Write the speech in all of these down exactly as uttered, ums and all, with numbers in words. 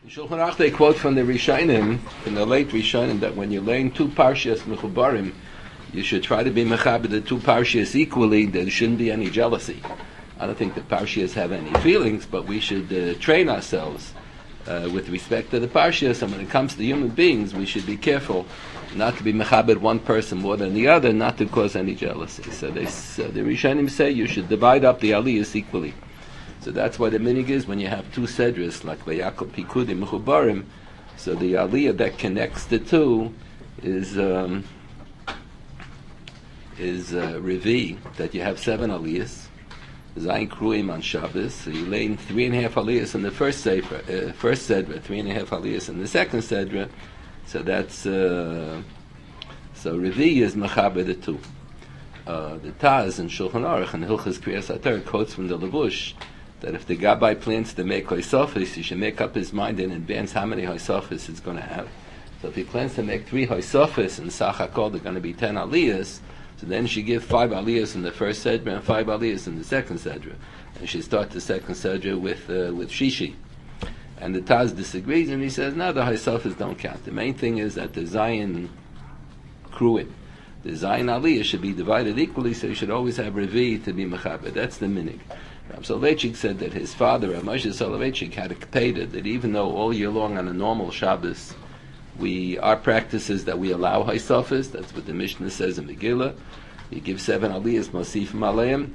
In Shulchan Aruch they quote from the Rishonim, from the late Rishonim, that when you're laying two parshas mechubarim, you should try to be mechaber the two parshas equally. There shouldn't be any jealousy. I don't think the parshas have any feelings, but we should uh, train ourselves uh, with respect to the parshas. And when it comes to human beings, we should be careful not to be mechaber one person more than the other, not to cause any jealousy. So they, uh, the Rishonim say you should divide up the aliyahs equally. So that's why the minig is when you have two sedras like Vayakol Pikudim Mechubarim. So the aliyah that connects the two is um, is uh, Revi, that you have seven aliyahs. Zayin Kruim on Shabbos. So you lay in three and a half aliyahs in the first sefer, uh, first sedra, three and a half aliyahs in the second sedra. So that's uh, so Revi is Mechaber the two. Uh, the Taz and Shulchan Aruch and Hilchas Kriyas Atar quotes from the Levush that if the Gabbai plans to make Hoysofis, he should make up his mind in advance how many Hoysofis it's going to have. So if he plans to make three Hoysofis and Sachakol, they're going to be ten aliyahs, so then she give five aliyahs in the first sedra and five aliyahs in the second sedra. And she start the second sedra with uh, with Shishi. And the Taz disagrees and he says, no, the Hoysofis don't count. The main thing is that the Zayin Kruim, the Zayin aliyah should be divided equally, so you should always have Revi to be Mechaber. That's the minig. Rav Soloveitchik said that his father, Rav Moshe Soloveitchik, had a kpeda that even though all year long on a normal Shabbos, we our practice is that we allow Haisofis. That's what the Mishnah says in Megillah. You give seven aliyahs, Mosifim Aleim.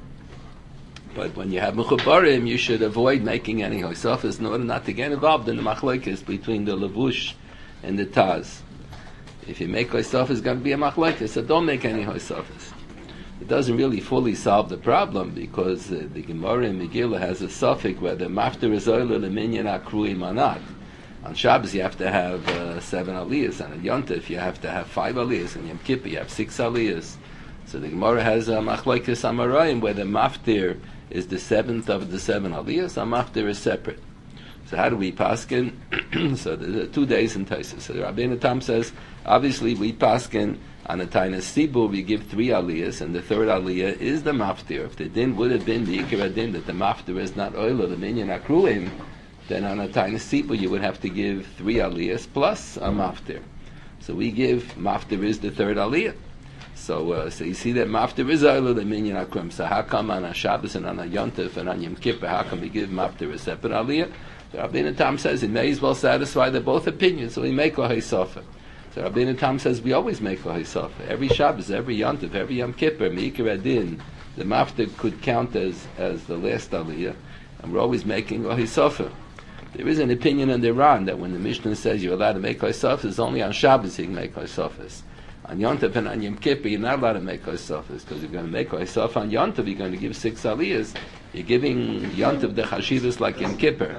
But when you have Mechubarim, you should avoid making any Haisofis in order not to get involved in the machlokes between the Levush and the Taz. If you make Haisofis, it's going to be a machlokes, so don't make any Haisofis. It doesn't really fully solve the problem because uh, the Gemara in Megillah has a suffix whether mafter is oil or minyan akrui manat. On Shabbos you have to have uh, seven aliyahs, and on Yom Tov you have to have five aliyahs, and Yom Kippur you have six aliyahs. So the Gemara has a machlokes amarayim where the maftir is the seventh of the seven aliyahs, and maftir is separate. So how do we paskin? So there's two days in Taisus. So the Rabbeinu Tam says, obviously we paskin on a Tainus Sibur, we give three aliyahs, and the third aliyah is the maftir. If the din would have been the ikar din that the maftir is not oil or the minyan akruim, then on a Tainus Sibur you would have to give three aliyahs plus a maftir. So we give maftir is the third aliyah. So, uh, so you see that maftir is oil or the minyan akruim. So how come on a Shabbos and on a Yom Tov and on Yom Kippur, how come we give maftir a separate aliyah? So Rabbeinu Tam says it may as well satisfy the both opinions, so we make a haysofa. So Rabbeinu Tam says we always make a haysofa. Every Shabbos, every Yom Tov, every Yom Kippur, Meikar Adin, the maftir could count as, as the last aliyah, and we're always making a haysofa. There is an opinion in Iran that when the Mishnah says you're allowed to make haysofas, it's only on Shabbos you can make haysofas. On Yom Tov and on Yom Kippur, you're not allowed to make haysofas, because you're going to make haysofa on Yom Tov, you're going to give six aliyahs. You're giving Yom Tov the chashivas like Yom Kippur.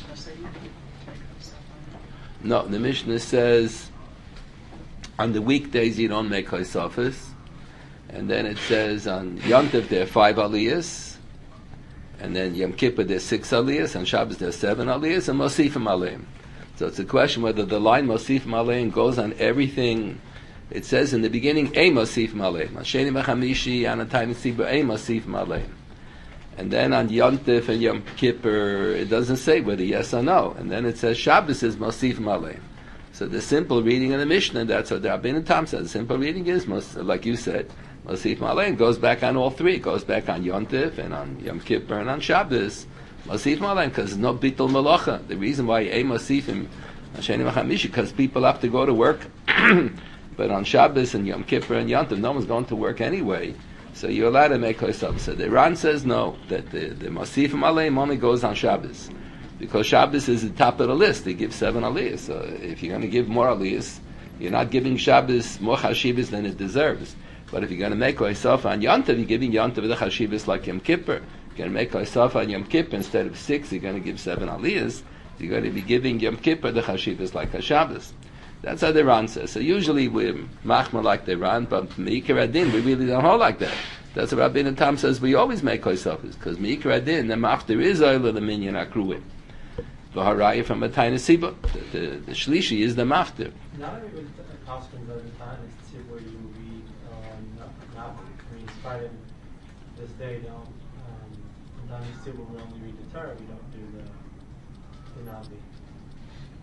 No, the Mishnah says on the weekdays you don't make haysofas, and then it says on Yom Tov there are five aliyahs, and then Yom Kippur there's six aliyahs, and Shabbos there's seven aliyahs, and Mosifim Aleim. So it's a question whether the line Mosifim Aleim goes on everything. It says in the beginning, Ei Mosifim Aleim. Sheni V'chamishi, on a Tainus Sibur, Ei Mosifim Aleim. And then on Yom Tov and Yom Kippur, it doesn't say whether yes or no. And then it says Shabbos is Mosifim Aleim. So the simple reading of the Mishnah, that's what the Rabbeinu Tam says. The simple reading is, like you said, Mosifim Aleim goes back on all three. It goes back on Yom Tov and on Yom Kippur and on Shabbos. Mosifim Aleim, because there's no Bitul Malacha. The reason why Ei Mosifim, Sheni V'chamishi, because people have to go to work. But on Shabbos and Yom Kippur and Yom Tov, no one's going to work anyway. So you're allowed to make haysofas. So the Iran says no, that the, the Mosifim Aleim only goes on Shabbos. Because Shabbos is the top of the list. They give seven aliyahs. So if you're going to give more aliyahs, you're not giving Shabbos more chashivas than it deserves. But if you're going to make haysofa on Yom Tov, you're giving Yom Tov the chashivas like Yom Kippur. You're going to make haysofa on Yom Kippur, instead of six, you're going to give seven aliyahs. You're going to be giving Yom Kippur the chashivas like a Shabbos. That's how the Iran says. So usually we're machma like the Iran, but Meikar Adin, we really don't hold like that. That's what Rabbeinu Tam says. We always make haysofas, because Meikar Adin, the maftir is oil of the minyan akruim. The haraya from a Tainus Sibur, the, the, the shlishi is the maftir. Not every costume of the Tainus Sibur you read, not, not, I mean, starting this day, don't, um, in Tainus Sibur we only read the Torah, we don't do the, the Navi.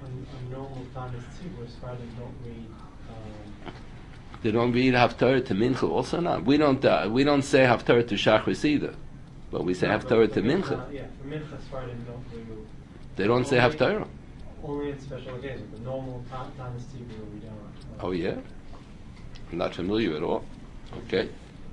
on, on normal Tanis Tzibur, Sfardim don't read. Um, They don't read Haftarah to Mincha also not. We don't uh, we don't say Haftarah to Shachris either, but we say no, Haftarah but to for Mincha. Yeah, for Mincha, Sfardim don't read. They don't say Only- Haftarah. Only in special occasions, but normal Ta- Tanis Tzibur we don't. Uh, Oh yeah, I'm not familiar at all. Okay.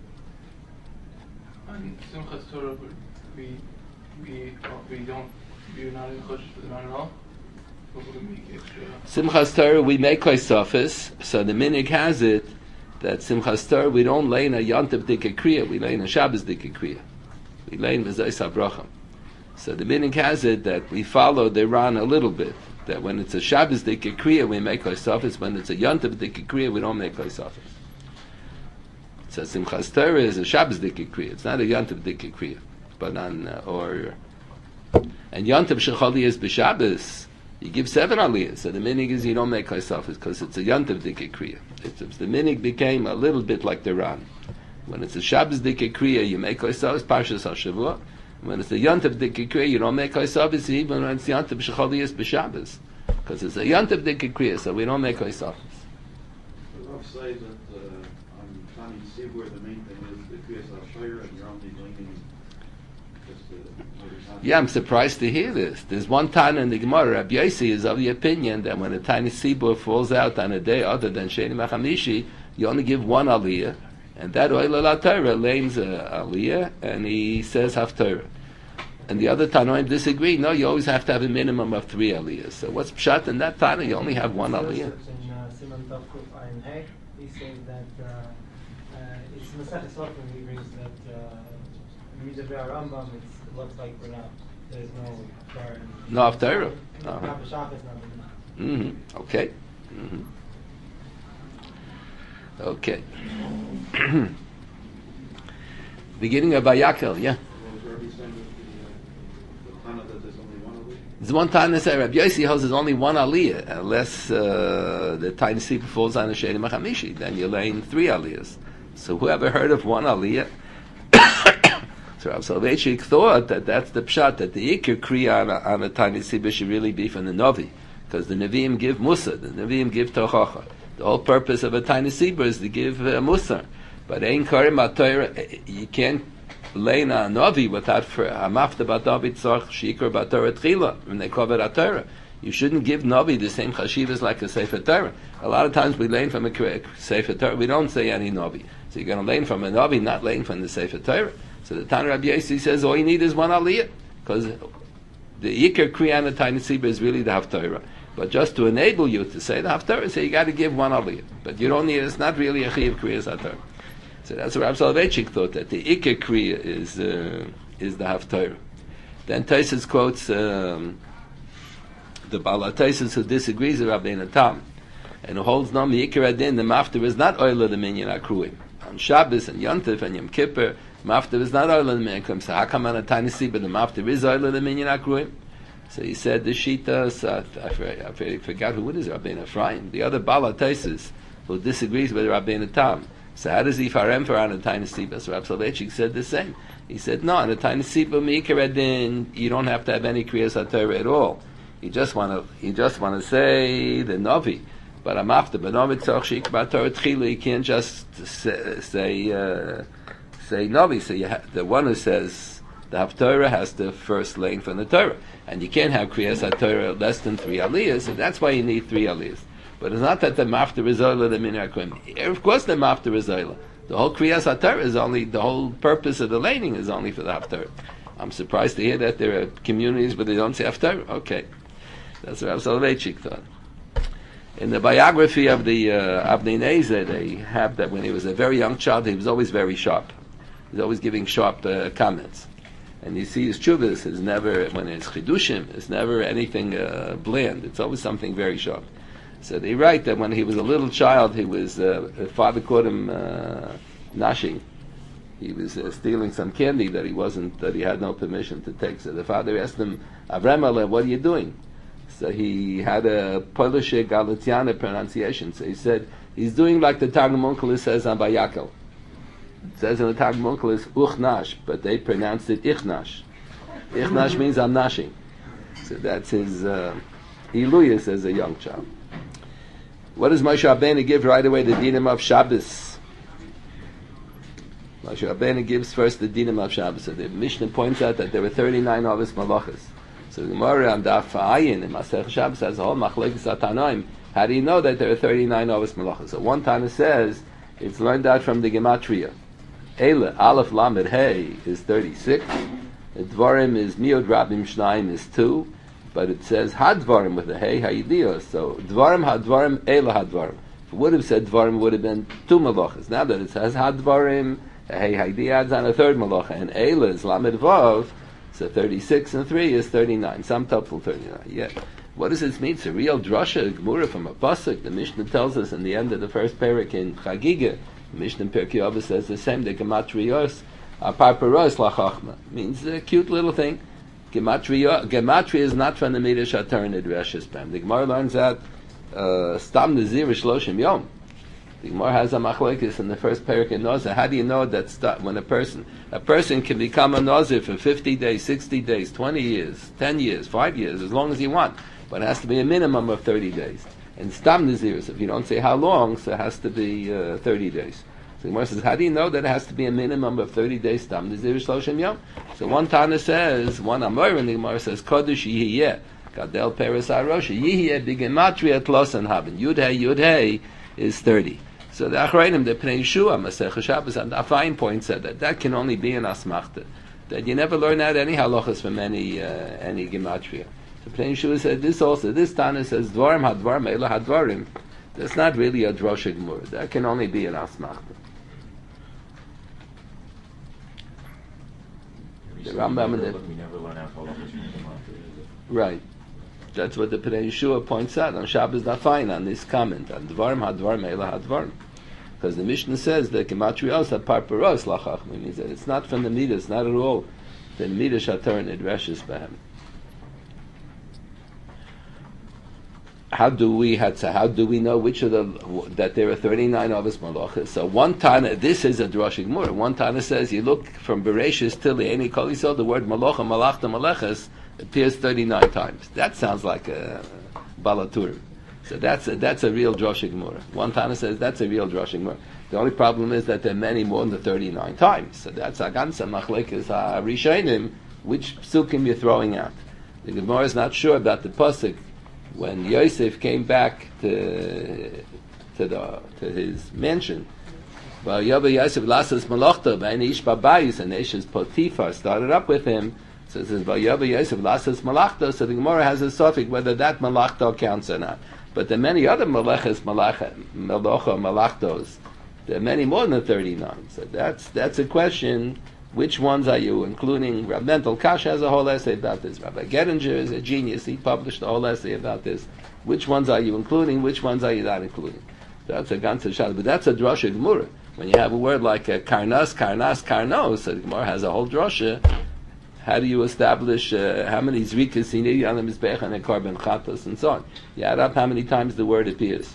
And Simchas Torah, we we we don't we're not in Chodesh for the man at all. What would we make extra? Simchas Torah we make Kaisafis, so the minig has it that Simchas Torah we don't lay in a Yantav Dike Kriya, we lay in a Shabbos Dike Kriya. We lay in V'zais HaBracham. So the minig has it that we follow the Ran a little bit, that when it's a Shabbos Dike Kriya we make Kaisafis, when it's a Yantav Dike Kriya we don't make Kaisafis. So Simchas Torah is a Shabbos Dike Kriya, it's not a Yantav Dike Kriya. But on, uh, or, and Yantav Shechali is B'Shabbos, you give seven aliyahs. So the minig is you don't make kaisafis because it's a yantav dike kriya. It's, it's the minig became a little bit like the Ran. When it's a Shabbos dike kriya, you make kaisafis parshas hashavua. When it's a yantav dike kriya, you don't make kaisafis even when it's yantav shechaliyas b'Shabbos because it's a yantav dike kriya, so we don't make kaisafis. The Rav say that uh, on Tani Tzibur the main thing is the kriyas hashayr and you're only blinking just the. Yeah, I'm surprised to hear this. There's one time in the Gemara, Rabbi Yossi is of the opinion that when a tiny sibur falls out on a day other than Sheni Machamishi, you only give one aliyah, and that Oila La Torah lames a aliyah, and he says Haftarah. And the other Tanoim disagree. No, you always have to have a minimum of three aliyahs. So what's pshat in that Tana? You only have one aliyah. In uh, Siman Tov Kuf Ayin Hey, he says that uh, uh, it's Masech Sotrim. He brings that uh, when you read the Rambam, it's, it looks like we're not. There's no Torah. No Haftarah. No, Uh-huh. not B'Shabbos, not B'Shabbos. Mm-hmm. Okay. Mm-hmm. Okay. Beginning of Vayakel, yeah. What was Rabbi saying with the, uh, the Tana that there's only one aliyah? There's one time that Rabbi Yossi holds there's only one aliyah, unless uh, the tiny sleeper falls on a Sheni Machamishi, then you're laying three aliyahs. So whoever heard of one aliyah? So Rav Soloveitchik thought that that's the pshat, that the Iker Kriya on a, on a tiny sleeper should really be from the Novi, because the Nevi'im give Musa, the Nevi'im give Tochacha. The whole purpose of a tiny sleeper is to give uh, Musa. But Ein Karim HaTorah, you can't lay in a Novi without for Hamafta Batavi Tzorch Shikar Batorah Tchila, when they cover HaTorah. You shouldn't give Novi the same chashivas like a Sefer Torah. A lot of times we learn from a Sefer Torah, we don't say any Novi. So you're going to learn from a Novi, not learn from the Sefer Torah. So the Tana Rabbi Yossi says all you need is one aliyah, because the Yikar Kriya and the Tiny Tzibur is really the Haftarah. But just to enable you to say the Haftarah, so you got to give one aliyah. But you don't need, it's not really a Chiyav Kriya Haftarah. So that's what Rav Soloveitchik thought, that the Yikar Kriya is, uh, is the Haftarah. Then Taisus quotes um, the Bala Taisus who disagrees with Rabbi Natam, and who holds no Yikar Adin, the Maftar is not Oila the Minyan Akruim. On Shabbos and Yontif and Yom Kippur, Maftar is not Oila the Minyan Akruim. So how come on a tiny sea, but the Maftar is Oila the Minyan Akruim? So he said the Shita, so I, I, I forgot who it is, Rabbeinu Ephraim, the other Bala Taisus who disagrees with Rabbeinu Tam. So how does he farem for on a tiny siba? So Rav Soloveitchik said the same. He said, no, on a tiny siba, Mikaradin, you don't have to have any Kriyas HaTorah at all. You just want to, you just want to say the Novi. But I'm after, but Novi Tzorch Shikar Torah Tchila, you can't just say, say, uh, say Novi. So you ha- the one who says the Haftarah has the first lane from the Torah. And you can't have Kriyas HaTorah less than three aliyahs, and that's why you need three aliyahs. But it's not that the Maftar is Oila, the Minyan Akruim. Of course the Maftar is Oila. The whole Kriyas HaTorah is only, the whole purpose of the laning is only for the Haftarah. I'm surprised to hear that there are communities where they don't say Haftarah. Okay. That's what Rav Soloveitchik thought. In the biography of the uh, Avnei Nezer, they have that when he was a very young child, he was always very sharp. He was always giving sharp uh, comments. And you see his chuvas is never, when it's chidushim, it's never anything uh, bland. It's always something very sharp. So they write that when he was a little child, he was, uh, his father caught him uh, nashing. He was uh, stealing some candy that he wasn't, that he had no permission to take. So the father asked him, Avremele, what are you doing? So he had a Polish Galiciana pronunciation. So he said, he's doing like the Targum Onkelos says on Vayakel. It says in the Targum Onkelos, Uchnash, but they pronounced it Ichnash. Ichnash means I'm nashing. So that's his, uh, Iluyas as a young child. What does Moshe Rabbeinu give right away? The dinim of Shabbos. Moshe Rabbeinu gives first the dinim of Shabbos. So the Mishnah points out that there were thirty-nine Ovis Malachas. So the Gemara on Daf Ayin in Masech Shabbos has a whole Machlekes Atanoim. How do you know that there are thirty-nine Ovis Malachas? So one Tana says it's learned out from the Gematria. Eile Aleph Lamed Hey is thirty-six. Dvarim is Miod Rabim Shnaim is two. But it says Hadvarim with a Hey Hayidios. So Dvarim Hadvarim Eile Hadvarim. If it would have said Dvarim, it would have been two Malachas. Now that it says Hadvarim, Hey Haydi adds on a third Malacha, and Eile is Lamed Vav. So thirty-six and three is thirty-nine. Some helpful thirty-nine. Yeah. What does this mean? It's a real drasha, a gemura from a pasuk. The Mishnah tells us in the end of the first parak in Chagiga, the Mishnah in Pirkei Avos says the same. The gematrios are parparos lachachma. Means a cute little thing. Gematria, gematria is not from the Midrash Atarin Edreshes Pam. The Gemara learns that stam nazir shloshim yom. The Gemara has a machlekes in the first parak in Nazir. How do you know that st- when a person a person can become a Nazir for fifty days, sixty days, twenty years, ten years, five years, as long as you want, but it has to be a minimum of thirty days. And stam nazir, so if you don't say how long, so it has to be uh, thirty days. So the Gemara says, how do you know that it has to be a minimum of thirty days? Stam nazir shloshim yom. So one Tana says, one Amor, and the Gemara says, Kodesh yihiyeh, Gadel Peres Arosha, yihiyeh b'gematria tlosan haben. Yud Hey, Yud Hey is thirty. So the Achrayim, the Pnei Yeshua, Masech Shabbos, and a fine point said that that can only be an asmachta. That you never learn out any halachas from any uh, any gematria. So Pnei Yeshua said this also. This Tana says Dvarim Hadvarim Eila Hadvarim. That's not really a drosha gemur. That can only be an asmachta. The Rambam and the we never learn out halachas from gematria. Right. That's what the Pnei Yeshua points out on Shabbos Dafine on this comment on Dvarim Hadvarim Eila Hadvarim. Because the Mishnah says that gematrios are parparos lachachma, means that it's not from the midas, not at all the midas shatar and idreshes behem. How do we had how do we know which of the that there are thirty-nine Avos Malachas? So one Tana, this is a Drosh Gemara. One Tana says you look from Bereshis till the Eni Kol Yisrael, the word Malacha Malachta Malachas appears thirty-nine times. That sounds like a Balatur. So that's a, that's a real Drosh Gemara. One Tana says that's a real Drosh Gemara. The only problem is that there are many more than the thirty-nine times. So that's a ganze machlekes harishonim, which psukim you're throwing out. The Gemara is not sure about the pasuk when Yosef came back to to the to his mansion. Well, Yosef lasas malachta by Ish Babayis, and Ish's Potiphar started up with him. So it says Yosef lasas malachta. So the Gemara has a suffix whether that malachta counts or not. But there are many other malachas, malacha, malacha, malachtos. There are many more than thirty-nine. So that's that's a question. Which ones are you including? Rav Mental Kash has a whole essay about this. Rabbi Gettinger is a genius. He published a whole essay about this. Which ones are you including? Which ones are you not including? That's a ganze shad. But that's a drosha gemura. When you have a word like a karnas, karnas, karnos, so the Gemara has a whole drosha. How do you establish uh, how many zrikas you need on the mizbech and a carbon chatos and so on? You add up how many times the word appears.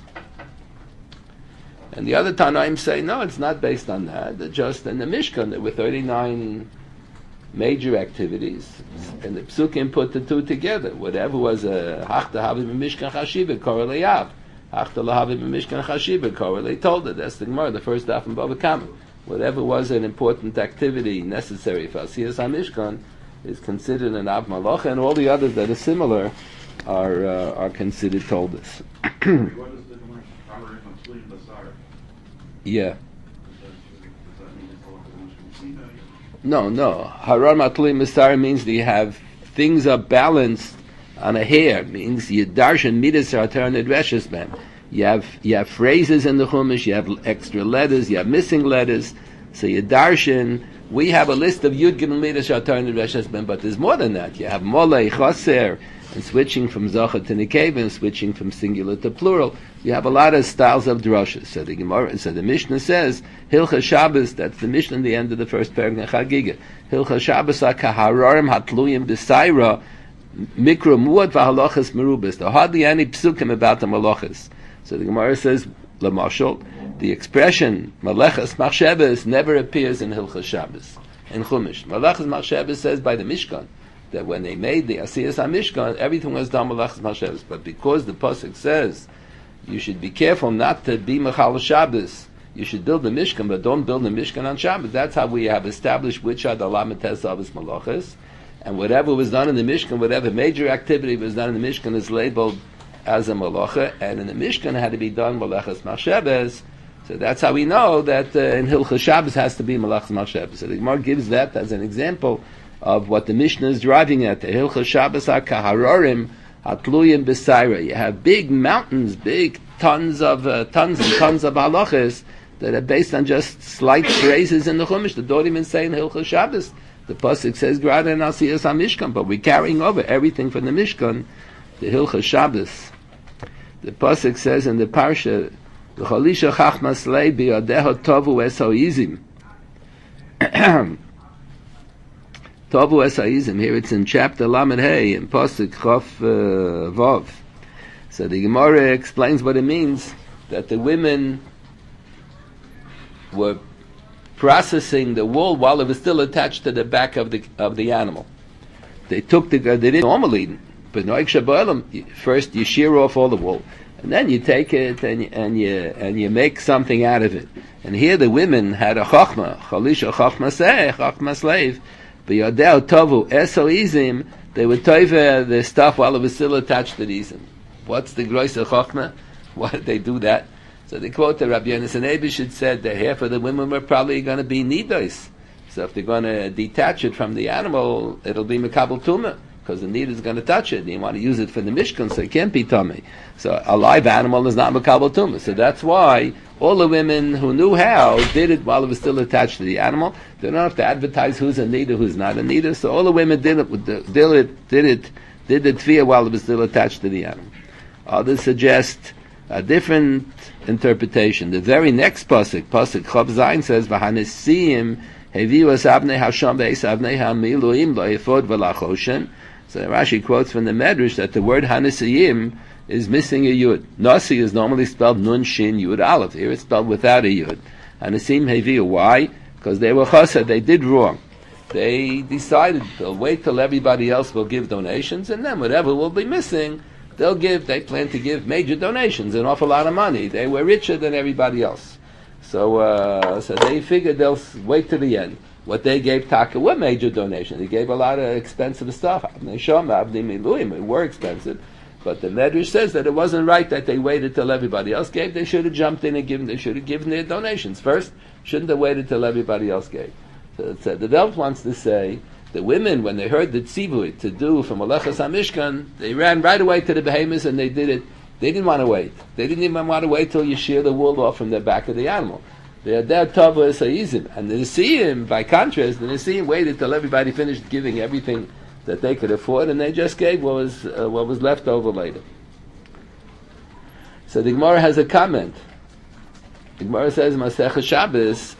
And the other Tanaim say, no, it's not based on that. They're just in the Mishkan, there were thirty-nine major activities, and the Psukim put the two together. Whatever was a Hachta Havim Mishkan Chashiva, Korele Yav. Hachta Lahavim Mishkan Chashiva, Korele told it. That's the Gemara, the first daf in Bava Kama. Whatever was an important activity necessary for Asiyas HaMishkan is considered an Av Malacha, and all the others that are similar are uh, are considered toldas. What is the Gemara? Harim Matzlim Basar. Yeah. Does that mean it's all the ones from Sinai? No, no. Harar Matli Misar means that you have things are balanced on a hair. Means you darshan midas are turned reshes man. You have you have phrases in the Chumash. You have extra letters. You have missing letters. So you darshan. We have a list of Yud Gimel Midas are turned reshes man, but there's more than that. You have Molei Chaser and switching from Zocha to Nekeva and switching from singular to plural. You have a lot of styles of droshes. So the Gemara, so the Mishnah says, Hilcha Shabbos, that's the Mishnah in the end of the first paragraph, Chagiga. Hilcha Shabbos ha-kahararim hatluyim b'saira mikra muad v'halachas merubas. There are hardly any psukim about the malachas. So the Gemara says, Lamashal, the expression malachas machshavas never appears in Hilcha Shabbos, in Chumash. Malachas machshavas says by the Mishkan. that when they made the Asiyas HaMishkan, everything was done Malachas Mashevas. But because the Pasuk says you should be careful not to be Mechal Shabbos, you should build the Mishkan, but don't build the Mishkan on Shabbos. That's how we have established which are the Lametes Avos Malachas. And whatever was done in the Mishkan, whatever major activity was done in the Mishkan is labeled as a Malacha, and in the Mishkan had to be done Malachas Mashevas. So that's how we know that uh, in Hilchas Shabbos has to be Malachas Mashevas. So the Gemara gives that as an example of what the Mishnah is driving at. The Hilchas Shabbos HaKaharorim Hatluyim B'Saira. You have big mountains, big tons of uh, tons and tons of halachas that are based on just slight phrases in the Chumash. The don't even say in Hilchas Shabbos. The pasuk says Grada and Asiyas HaMishkan, but we're carrying over everything from the Mishkan, the Hilchas Shabbos. The pasuk says in the parsha, "V'chalisha chachmas lei biyadeho tovu esoizim." Tovu esoizim. Here it's in chapter Lamed Hey in pasuk Chof uh, Vav. So the Gemara explains what it means that the women were processing the wool while it was still attached to the back of the of the animal. They took the they didn't normally, but first you shear off all the wool, and then you take it and you, and you and you make something out of it. And here the women had a chachma, chalisha chachma seh, chachma slave, but yodel tovu esoizim. They would toive the stuff while it was still attached to the izim. What's the gross of chachma? Why did they do that? So they quote the Rabbi Yonasan Eibishid said that half of the women were probably going to be nidos. So if they're going to detach it from the animal, it'll be mekabel tumah, because the need is going to touch it. You want to use it for the mishkan, so it can't be tummy. So a live animal is not mekabel tumah. So that's why all the women who knew how did it while it was still attached to the animal. They don't have to advertise who's a nida, who's not a nida. So all the women did it, did it, did it, did the tefillah while it was still attached to the animal. Others suggest a different interpretation. The very next pasuk, pasuk Chav Zayin, says, "V'hanesiim heviu es avnei hasham ve'es avnei hamiluim lo'efod v'lachoshen." So Rashi quotes from the Medrash that the word hanesiim is missing a yud. Nasi is normally spelled nun shin yud aleph. Here it's spelled without a yud. Hanesiim heviu. Why? Because they were chassid. They did wrong. They decided they'll wait till everybody else will give donations, and then whatever will be missing, they'll give, they plan to give major donations, an awful lot of money. They were richer than everybody else. So uh, so they figured they'll wait to the end. What they gave Taka were major donations. They gave a lot of expensive stuff. It were expensive. But the Medrash says that it wasn't right that they waited till everybody else gave. They should have jumped in and given, they should have given their donations first. Shouldn't have waited till everybody else gave. So, so the Welt wants to say, the women, when they heard the tzivui to do from Malachas HaMishkan, they ran right away to the behemoths and they did it. They didn't want to wait. They didn't even want to wait till you shear the wool off from the back of the animal. They had that tava esayizim. And the Nesiim, by contrast, the Nesiim waited till everybody finished giving everything that they could afford, and they just gave what was uh, what was left over later. So the Gemara has a comment. The Gemara says, Masechah Shabbos,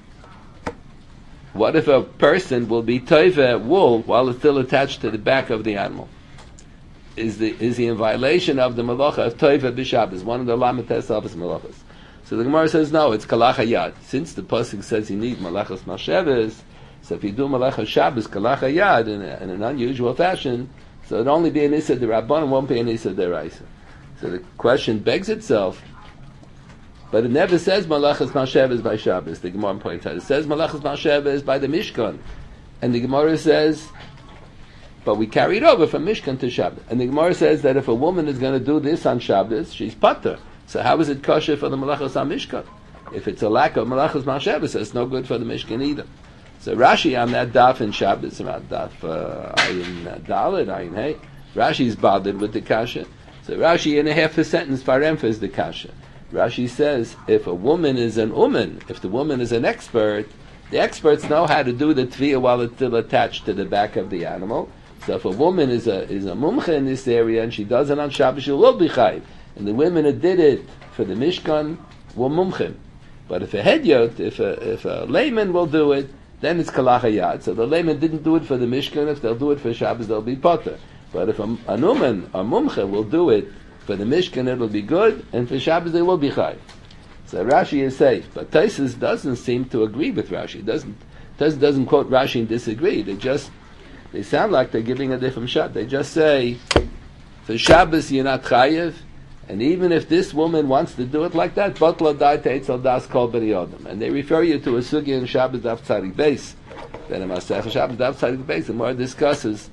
what if a person will be toive wool while it's still attached to the back of the animal? Is the is he in violation of the malacha of toive b'Shabbos, one of the lametes avos malachas? So the Gemara says no, it's kalacha yad. Since the pasuk says you need malachas mashevas, so if you do malachas Shabbos kalacha yad in, a, in an unusual fashion, so it'll only be an issa derabbanan, won't be an issa deraisa. So the question begs itself. But it never says Malachas Mashevas by Shabbos. The Gemara points out. It says Malachas Mashevas by the Mishkan. And the Gemara says, but we carry it over from Mishkan to Shabbos. And the Gemara says that if a woman is going to do this on Shabbos, she's pater. So how is it kosher for the Malachas on Mishkan? If it's a lack of Malachas Mashevas, it's no good for the Mishkan either. So Rashi on that daf in Shabbos, about daf uh, Ayin Dalet, Ayin Hey, Rashi's bothered with the kasha. So Rashi in a half a sentence faremphas the kasha. Rashi says, if a woman is an uman, if the woman is an expert, the experts know how to do the tviyah while it's still attached to the back of the animal. So if a woman is a is a mumcha in this area and she does it on Shabbos, she will be chayiv. And the women that did it for the Mishkan were mumchim. But if a hedyot, if a if a layman will do it, then it's kalacha yad. So the layman didn't do it for the Mishkan. If they'll do it for Shabbos, they'll be potter. But if a, a uman, a mumcha, will do it for the Mishkan, it'll be good, and for Shabbos they will be chayiv. So Rashi is safe, but Taisus doesn't seem to agree with Rashi. Doesn't doesn't doesn't quote Rashi and disagree. They just they sound like they're giving a different shot. They just say, for Shabbos you're not chayiv, and even if this woman wants to do it like that, Batla Dai Teitzel Das Kol B'nei Adam. And they refer you to a sugya in Shabbos Daf Tzadik Beis. Then in Masech Shabbos Daf Tzadik Beis, the more discusses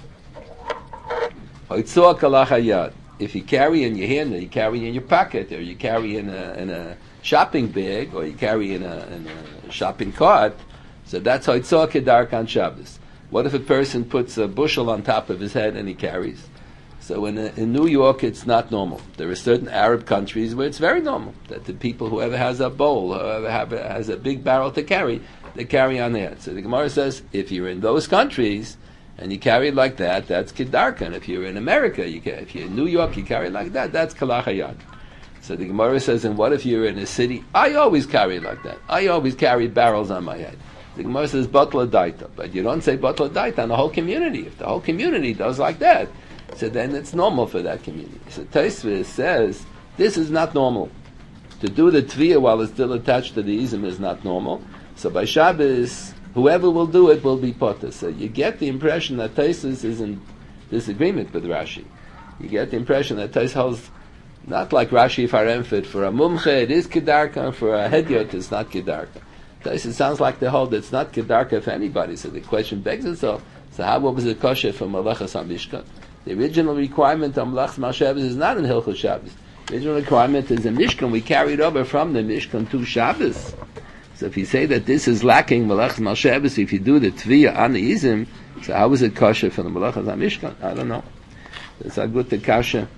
Hoitzua Kalach Hayad. If you carry in your hand, or you carry in your pocket, or you carry in a, in a shopping bag, or you carry in a, in a shopping cart, so that's Hoitzua Kedark on Shabbos. What if a person puts a bushel on top of his head and he carries? So in, a, in New York, it's not normal. There are certain Arab countries where it's very normal that the people, whoever has a bowl, whoever have a, has a big barrel to carry, they carry on their head. So the Gemara says, if you're in those countries, and you carry it like that, that's Kedarka. And if you're in America, you can, if you're in New York, you carry it like that, that's Kalach Hayad. So the Gemara says, and what if you're in a city? I always carry it like that. I always carry barrels on my head. The Gemara says, Batla Daita. But you don't say Batla Daita on the whole community. If the whole community does like that, so then it's normal for that community. So Taisvis says, this is not normal. To do the Tviyah while it's still attached to the Izim is not normal. So by Shabbos, whoever will do it will be potter. So you get the impression that Taisus is in disagreement with Rashi. You get the impression that Taisus holds not like Rashi Faremfit, for a Mumche it is Kedarka, for a Hedyot it's not Kedarka. Taisus sounds like they hold it's not Kedarka for anybody. So the question begs itself, so how what was the kosher for Malachas HaMishkan? The original requirement of Malachas HaShabbos is not in Hilchos Shabbos. The original requirement is in Mishkan. We carried over from the Mishkan to Shabbos. So if you say that this is lacking Malachas HaShabbos, if you do the Tviyah on the Izim, so how is it kosher for the Malachas HaMishkan? I don't know. It's a good kasha.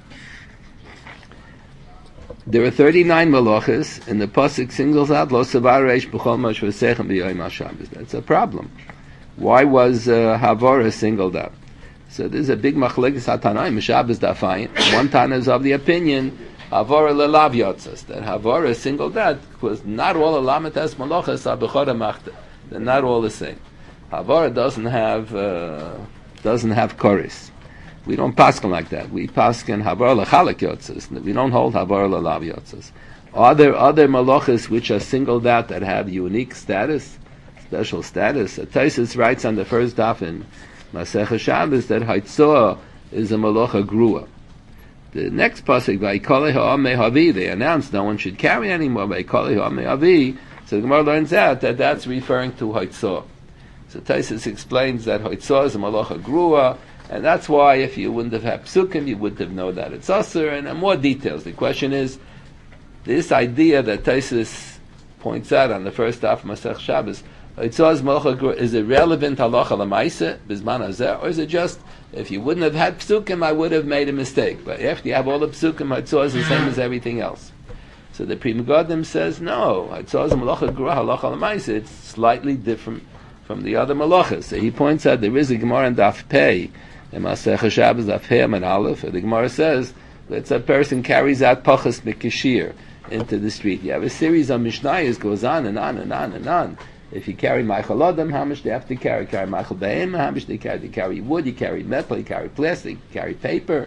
There are thirty-nine malachas, and the pasuk singles out Lo Savar Reish B'chol Mash V'Sechem B'Yoyim HaShabbos. That's a problem. Why was uh, Havara singled out? So there's a big machlekes hatanaim Shabbos dafayin. One Tana is of the opinion Havara lelav yotzas, that Havara singled out because not all alamitas malachas are b'chora machta. They're not all the same. Havara doesn't have uh, doesn't have chorus. We don't paskin like that. We paskin Havara lechalak yotzas. We don't hold Havara lelav yotzas. Are there other malachas which are singled out that have unique status, special status? Taisus writes on the first daf in Masech Shabbos that Haitzah is a malacha grua. The next pasuk, Vayikole ha'amei havi, they announced no one should carry anymore. Vayikole ha'amei havi. So the Gemara learns out that that's referring to Haitzah. So Taisus explains that Haitzah is a malacha grua, and that's why if you wouldn't have had psukim, you wouldn't have known that it's asur, and, and more details. The question is, this idea that Taisus points out on the first half of Masech Shabbos, Haitzah's malacha grua, is it relevant halacha l'maisa bizman hazeh, or is it just, if you wouldn't have had psukim, I would have made a mistake. But after you have all the psukim, Haitzah is the same as everything else. So the Pri Megadim says, no, Haitzah's malacha grua halacha l'maisa, it's slightly different from the other malachas. So he points out there is a Gemara in Daf Pei, in Masech Shabbos Daf Pei and Aleph, the Gemara says that a person carries out pachas mikashir into the street. You have a series of Mishnayos goes on and on and on and on. If you carry Michael Adam, how much they have to carry? Carry Michael Be'em, how much they carry? They carry wood, you carry metal, you carry plastic, you carry paper.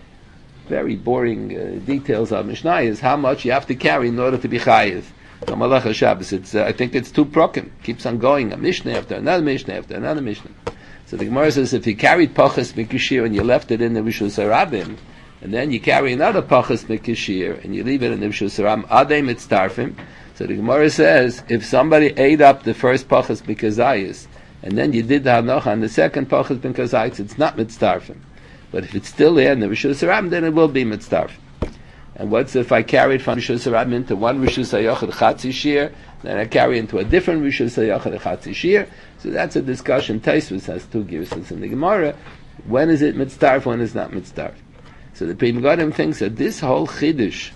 Very boring uh, details of Mishnayos, how much you have to carry in order to be chayiv. So Malach Shabbos, it's, uh, I think it's two prokim. Keeps on going, a Mishnah after another Mishnah after another Mishnah. So the Gemara says, if you carried pachas mikashir and you left it in the Rishus Harabim, and then you carry another pachas mikashir and you leave it in the Rishus Harabim, adei mitztarfim. So the Gemara says, if somebody ate up the first pachas mikazayis, and then you did the hanocha on the second pachas mikazayis, it's not mitztarfim. But if it's still there in the Rishus Harabim, then it will be mitztarfim. And what's if I carry it from Rishus Harabim into one Rishus Hayachid Chatzi Shir, then I carry into a different Rishus Hayachid Chatzi Shir? So that's a discussion. Taisvus has two girsas in the Gemara. When is it mitzdarf, when is not mitzdarf? So the Pri Megadim thinks that this whole chiddush,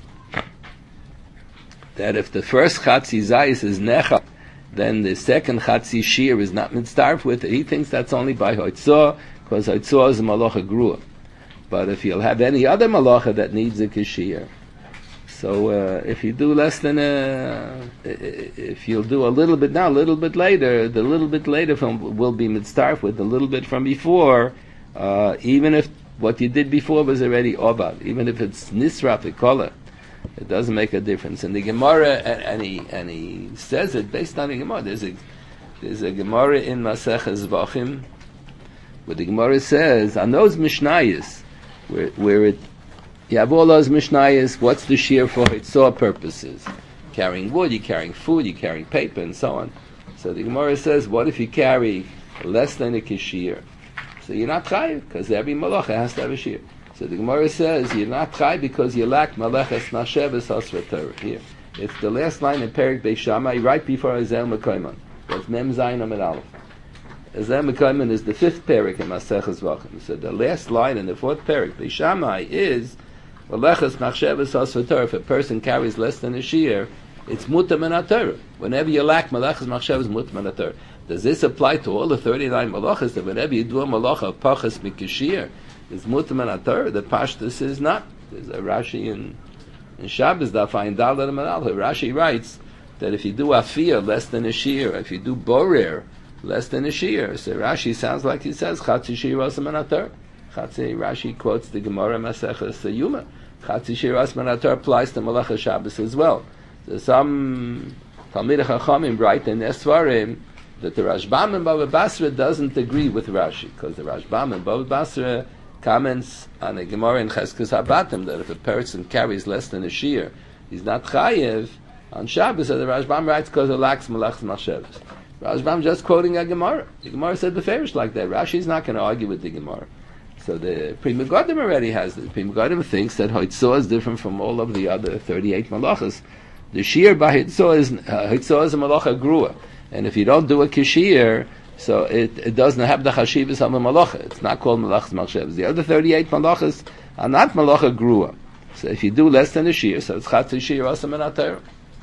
that if the first Chatzi Zayis is Necha, then the second Chatzi Shir is not mitzdarf with it. He thinks that's only by Haitzah, because Haitzah is a malacha grua. But if you'll have any other malacha that needs a kashir, so uh, if you do less than a, if you'll do a little bit now, a little bit later, the little bit later from will be mitzdarf with the little bit from before, uh, even if what you did before was already ovad, even if it's nisraf ikola, it doesn't make a difference. And the Gemara, and, and he and he says it based on the Gemara. There's a there's a Gemara in Maseches Zvachim But the Gemara says, on those Mishnayos, where, where it, you have all those Mishnayos, what's the shear for Hitzah purposes? Carrying wood, you're carrying food, you're carrying paper, and so on. So the Gemara says, what if you carry less than a kishir? So you're not chayiv, because every malacha has to have a shear. So the Gemara says, you're not chayiv because you lack malachas nasheves hasra Torah. Here. It's the last line in Perik Beis Shammai, right before Ezel Mekoimon. That's Mem Zayin Amid Aleph. Ezel Mekoimon is the fifth Perik in Maseches Vachim. So the last line in the fourth Perik, Beis Shammai, is malachas nasheves hasra Torah. If a person carries less than a shear, it's mutam and Torah. Whenever you lack malachas machshavas, mutam and Torah. Does this apply to all the thirty-nine malachas? That whenever you do a malacha of pachas mikashir, is mutam and Torah? The pashtus is not. There's a Rashi in in Shabbos that find Dalet and Manal. Rashi writes that if you do afiyah less than a shear, if you do borer less than a shear, so Rashi sounds like he says chatzi shear osam and Torah. Chatzi Rashi quotes the Gemara Maseches Yuma. Chatzi shear osam and Torah applies to malacha Shabbos as well. So some Talmidei Chachamim write in Esvarim that the Rashbam and Baba Basra doesn't agree with Rashi, because the Rashbam and Baba Basra comments on a Gemara in Cheskes Habatim that if a person carries less than a shear, he's not chayev on Shabbos. So the Rashbam writes because it lacks malachas machshavas. Rashbam just quoting a Gemara. The Gemara said beferish like that. Rashi's not going to argue with the Gemara. So the Pri Megadim already has it. Pri Megadim thinks that Hoitzah is different from all of the other thirty-eight malachas. The shear by Hitzah is, uh, Hitzah is a malacha grua. And if you don't do a kishir, so it, it doesn't have the chashivas of a malacha. It's not called malachas machshavas. The other thirty-eight malachas are not malacha grua. So if you do less than a shear, so it's chatzi shear asam and ater.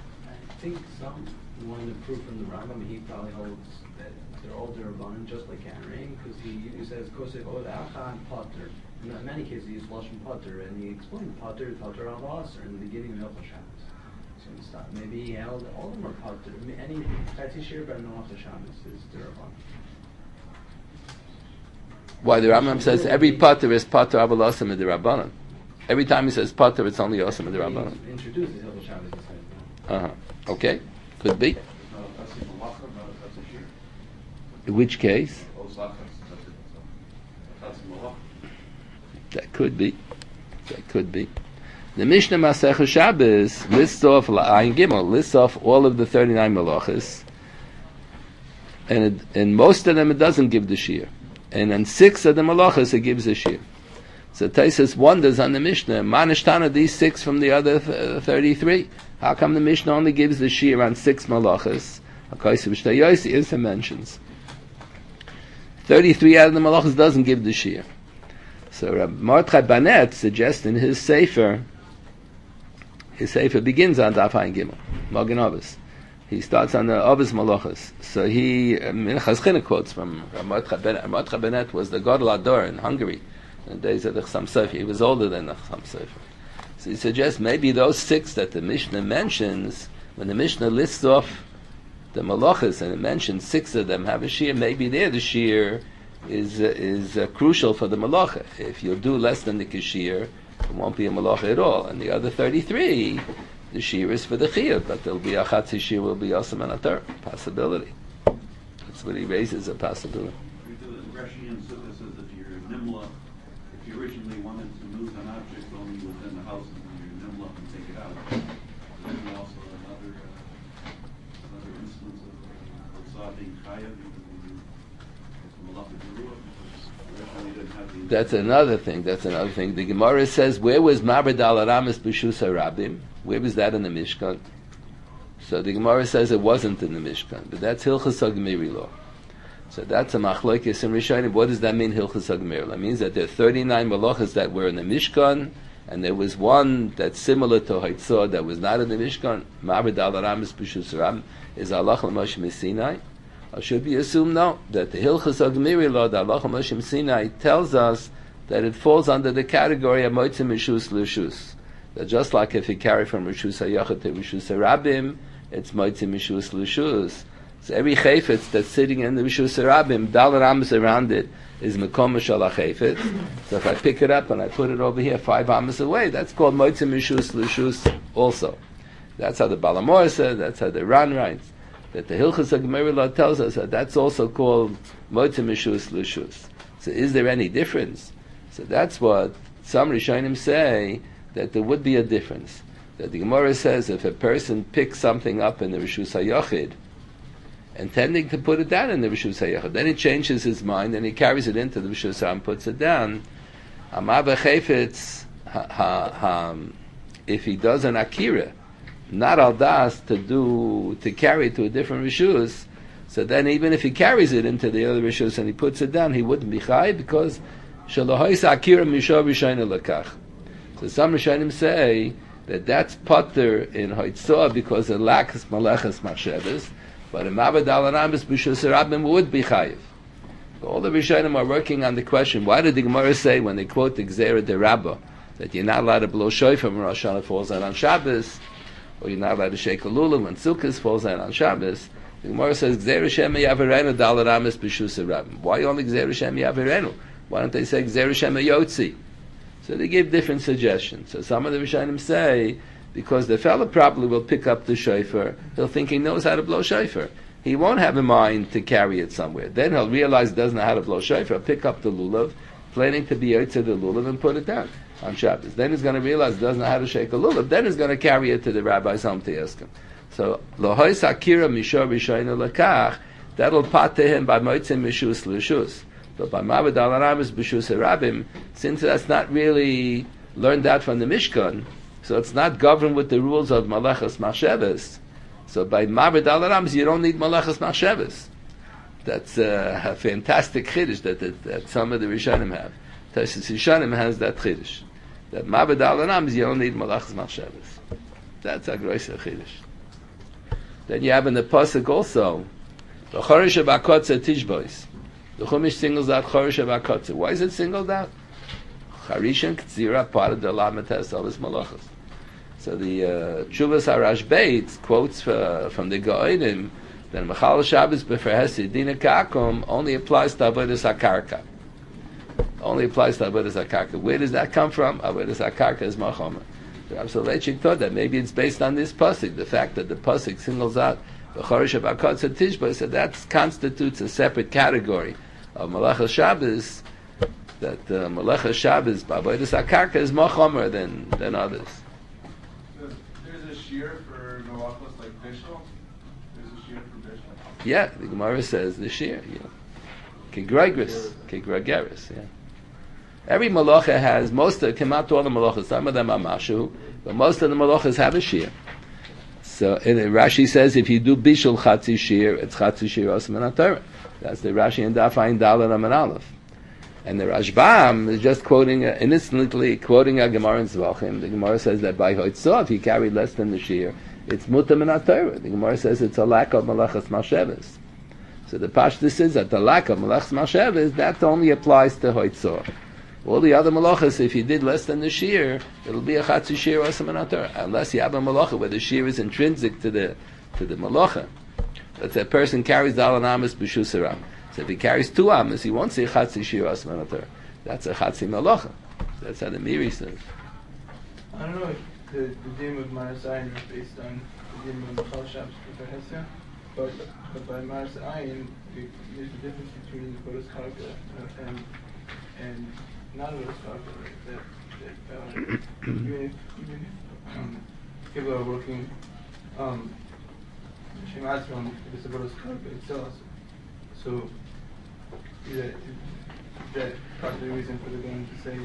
I think some want to prove from the Rambam, he probably holds that they're all derabbanan, just like carrying, because he, he says kosef od acha and potter. In many cases he uses lashon potter, and he explained potter, potter al aser in the beginning of Hilchos Shabbos. So maybe he held all of them are potter. Any chatzi shear by Malachas Shabbos is derabbanan. Why the Rambam says every potter is potter aval asam and derabbanan. Every time he says potter, it's only asam and derabbanan. He introduces Hilchos Shabbos. Uh huh. Okay, could be. In which case? That could be. That could be. The Mishnah Masechah Shabbos lists off Ayin Gimel lists off all of the thirty-nine malachas, and it, and most of them it doesn't give the shear, and on six of the malachas it gives the shear. So Taisus wonders on the Mishnah, Manishtana these six from the other th- thirty-three. How come the Mishnah only gives the shear on six malachas? Is mentions thirty-three out of the malachas doesn't give the shear. So Rabbi Mordechai Banet suggests in his sefer. His sefer begins on Daf Ayin Gimel, Magen Avos. He starts on the Avos Malachas. So he, Minchas Chinuch quotes from Mordechai Banet. Mordechai Banet was the Gadol Ador in Hungary in the days of the Chassam Sofer. He was older than the Chassam Sofer. So he suggests maybe those six that the Mishnah mentions, when the Mishnah lists off the Malachas and it mentions six of them have a shear, maybe there the shear is uh, is uh, crucial for the Malacha. If you do less than the Kishir, it won't be a malacha at all. And the other thirty-three, the shear is for the chiyuv, but there'll be a chatzi shear will be asam and ater. Possibility. That's what he raises, a possibility. The Rashi and Sukkah says if you're a nimla, if you originally wanted to move an object only within the house, and you're nimla and take it out, then also another uh, another instance of Hitzah being chayav, because malacha geruah. That's another thing. That's another thing. The Gemara says, where was Mabed al Aramis B'Shus HaRabim? Where was that in the Mishkan? So the Gemara says it wasn't in the Mishkan, but that's Hilchas HaGemiri law. So that's a machlokes in Rishonim. What does that mean, Hilchas HaGemiri? That means that there are thirty-nine malachas that were in the Mishkan, and there was one that's similar to Hitzah that was not in the Mishkan. Mabed al Aramis B'Shus HaRabim is Allah Moshe Sinai. Or should we assume no, that the Hilchas HaGemiri law, the Allah Moshe Sinai, tells us that it falls under the category of Moitzim Mishus L'Shus. That just like if you carry from Rishus HaYachad to Rishus HaRabim, it's Moitzim Mishus L'Shus. So every chayfetz that's sitting in the Rishus HaRabim, Dal Rams around it, is Mekom Mishal HaChayfetz. So if I pick it up and I put it over here five amas away, that's called Moitzim Mishus L'Shus also. That's how the Balamor says, that's how the Ran writes. That the Hilchas HaGemiri law tells us that that's also called Moitzim Mishus L'Shus. So is there any difference? So that's what some Rishonim say, that there would be a difference. That the Gemara says if a person picks something up in the Rishus HaYachid, intending to put it down in the Rishus HaYachid, then he changes his mind and he carries it into the Rishus HaYachid and puts it down. Amava Chayfetz, if he does an Akira, not al das to do, to carry it to a different Rishus, so then even if he carries it into the other Rishus and he puts it down, he wouldn't be Chay, because Shalohois Akira Mishav Rishayna Lekach. So some Rishonim say that that's Potter in Hoitzah because it lacks Malachas Machshavas, but in Mabad Al-Aramis B'Shus Rabbim would be Chayiv. All the Rishonim are working on the question, why did the Gemara say when they quote the Gzera de Rabbah that you're not allowed to blow shofar when Rosh Hashanah falls out on Shabbos, or you're not allowed to shake a lulav when Sukkot falls out on Shabbos? The Gemara says Gzera Shem Yavarenu Dal-Aramis B'Shus Rabbim. Why only Gzera Shem Yavarenu? Why don't they say Gzera Shem Yotzi? So they give different suggestions. So some of the Rishonim say, because the fellow probably will pick up the shofar, he'll think he knows how to blow shofar. He won't have a mind to carry it somewhere. Then he'll realize he doesn't know how to blow shofar, pick up the lulav, planning to be yotze the lulav and put it down on Shabbos. Then he's going to realize he doesn't know how to shake a lulav. Then he's going to carry it to the rabbi's home to ask him. So, lohois akira mishor rishayna lekach, that'll pat to him by moitzim mishus l'shus. But by Mabad Al-Aramis B'Shus Rabbim, since that's not really learned out from the Mishkan, so it's not governed with the rules of Malachas Machshavas. So by Mabad Al-Aramis, you don't need Malachas Machshavas. That's uh, a fantastic chiddush that, that, that some of the Rishonim have. Taisus Rishonim has that chiddush. That Mabad Al-Aramis, you don't need Malachas Machshavas. That's a great chiddush. Then you have in the Pasuk also, the Chorish B'Akotze Tishbois. The Chumash singles out Chorish B'Akotze. Why is it singled out? Charish and Ktsira, part of the Lamates of his Malachas. So the uh, Chuvas Harash Beitz quotes uh, from the Goinim that Mechal Shabbos B'Ferhesi Dina Kakum only applies to Avodas HaKarka. Only applies to Avodas HaKarka. Where does that come from? Avodas HaKarka is Machomer. The Rav Soloveitchik thought that maybe it's based on this pasuk, the fact that the pasuk singles out the Chorish B'Akotze Tishbo, so that constitutes a separate category of Malachas Shabbos, that uh, Malachas Shabbos B'Avodas HaKarka is Machomer than than others. There's a shear for Malachas like Bishul. There's a shear for Bishul. Yeah, the Gemara says the shear. Yeah, Kegregris, Kegregeris. Yeah. Every malacha has, most of, came out to all the malachas, some of them are mashu, but most of the malachas have a shear. So in it, Rashi says if you do bishul chatzi shear, it's chatzi shear osam and Torah. That's the Rashi and Daf Ayin Daled Amud Aleph. And the Rashbam is just quoting, uh, innocently quoting a Gemara in Zvachim. The Gemara says that by Hoitzah, if you carry less than the shear, it's mutam and Torah. The Gemara says it's a lack of malachas mashevas. So the Pashtus is that the lack of malachas mashevas, that only applies to Hoitzah. All the other malachas, if you did less than the shear, it'll be a chatzi shear osam and Torah. Unless you have a malacha where the shear is intrinsic to the to the malacha. Let's say a person carries the Alan Amis b'Shus Ram. So if he carries two Amis, he won't say chatzi shear osam and Torah. That's a chatzi malacha. That's how the Miri says. I don't know if the, the name of Marasayin is based on the name of Mechal Shabbos B'Ferhesi, but but by Marasayin, there's a difference between Bodas Karka and and not Bodas Karka. That that uh, even if even if um, people are working um, Shem Asron, it's a Bodas Karka itself. So is that, is that part of the reason for the going to say?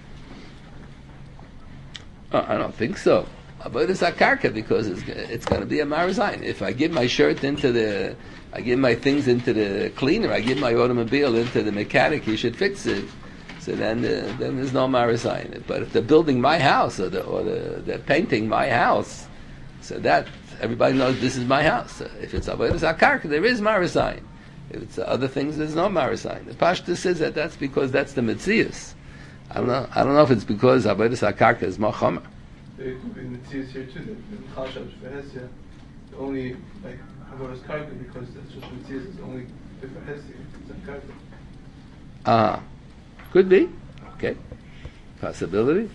Oh, I don't think so. Avodas HaKarka, because it's, it's going to be a Marazayin. If I give my shirt into the, I give my things into the cleaner, I give my automobile into the mechanic, he should fix it. So then, uh, then there's no Marazayin. But if they're building my house or, the, or the, they're painting my house, so that everybody knows this is my house. So if it's Avodas HaKarka, there is Marazayin. If it's other things, there's no Marazayin. The Pashtus says that that's because that's the Metzius. I don't know. I don't know if it's because Avodas HaKarka is more chomer. It could be in the Tzias here too. That in Mechal Shabbos B'Ferhesi, only like Avodas Karka because that's just the Tzias is only B'Ferhesi. It's a Karka. Ah, uh, could be. Okay, possibility.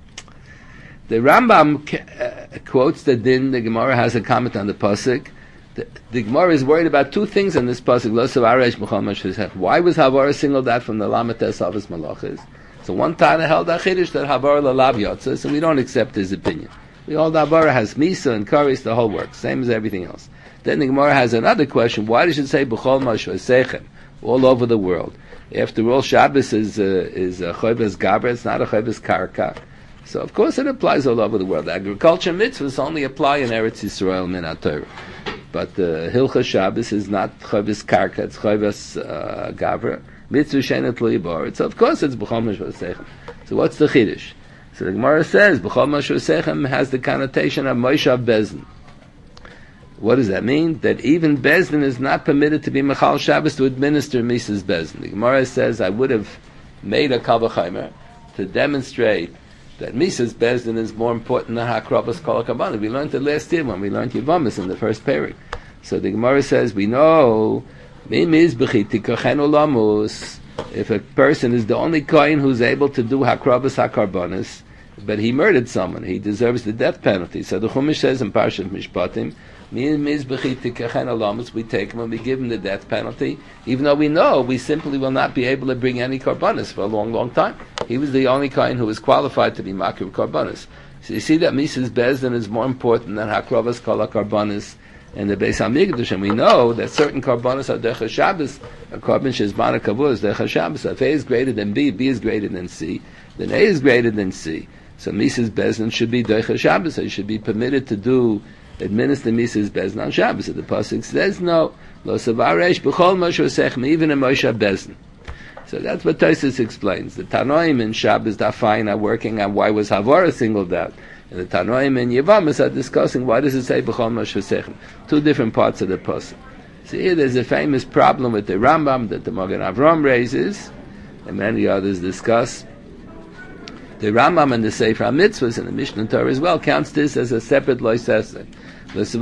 The Rambam uh, quotes the din. The Gemara has a comment on the pasuk. The, the Gemara is worried about two things in this pasuk. Lo savaresh b'chol mashvasech. Why was Havara singled out from the Lamed Tes Avos Malachos? So one Tana held a chiddush that Havara lalav yotzes, and we don't accept his opinion. We hold Havara has misa and karis, the whole work, same as everything else. Then the Gemara has another question: why does it say b'chol mashvasechem all over the world? After all, Shabbos is uh, is a choybes gabra; it's not a choybes karka. So of course it applies all over the world. The agriculture mitzvahs only apply in Eretz Yisrael min HaTorah. But the uh, Hilchah Shabbos is not choybes karka; it's choybes uh, gabra. Mitzvah shenet loibar. So of course it's b'chol mashvasechem. So what's the chiddush? So the Gemara says b'chol mashvasechem has the connotation of Moshav Bezdin. What does that mean? That even Bezdin is not permitted to be Mechal Shabbos to administer Mises Bezdin. The Gemara says, I would have made a Kal V'chomer to demonstrate that Mises Bezdin is more important than Hakrabas Kol HaKabbana. We learned it last year when we learned Yevamis in the first parak. So the Gemara says, we know, if a person is the only Kohen who's able to do Hakrabas HaKarbanis, but he murdered someone, he deserves the death penalty. So the Chumash says in Parshat Mishpatim, we take him and we give him the death penalty, even though we know we simply will not be able to bring any karbanis for a long, long time. He was the only kohen who was qualified to be makir karbanis. So you see that Mises Bezdin is more important than Hakravas Kol HaKarbanis and the Beis HaMikdash, and we know that certain karbanis are Derech Shabbos, a karban shezman kavur is Derech Shabbos. If A is greater than B, B is greater than C, then A is greater than C. So Mises Bezdin should be Derech Shabbos. He should be permitted to do administer Mises Bezdin on Shabbos. So the pasuk says no, lo savaresh b'chol mashvasechem, even in Moshe Bezdin. So that's what Tosfos explains. The Tanoim in Shabbos Dafayin are working on why was Havara singled out, and the Tanoim in Yevamis are discussing why does it say b'chol mashvasechem. Two different parts of the pasuk. See here, there's a famous problem with the Rambam that the Magen Avram raises, and many others discuss. The Rambam and the Sefer HaMitzvahs and the Mishnah Torah as well counts this as a separate loiseseh. So the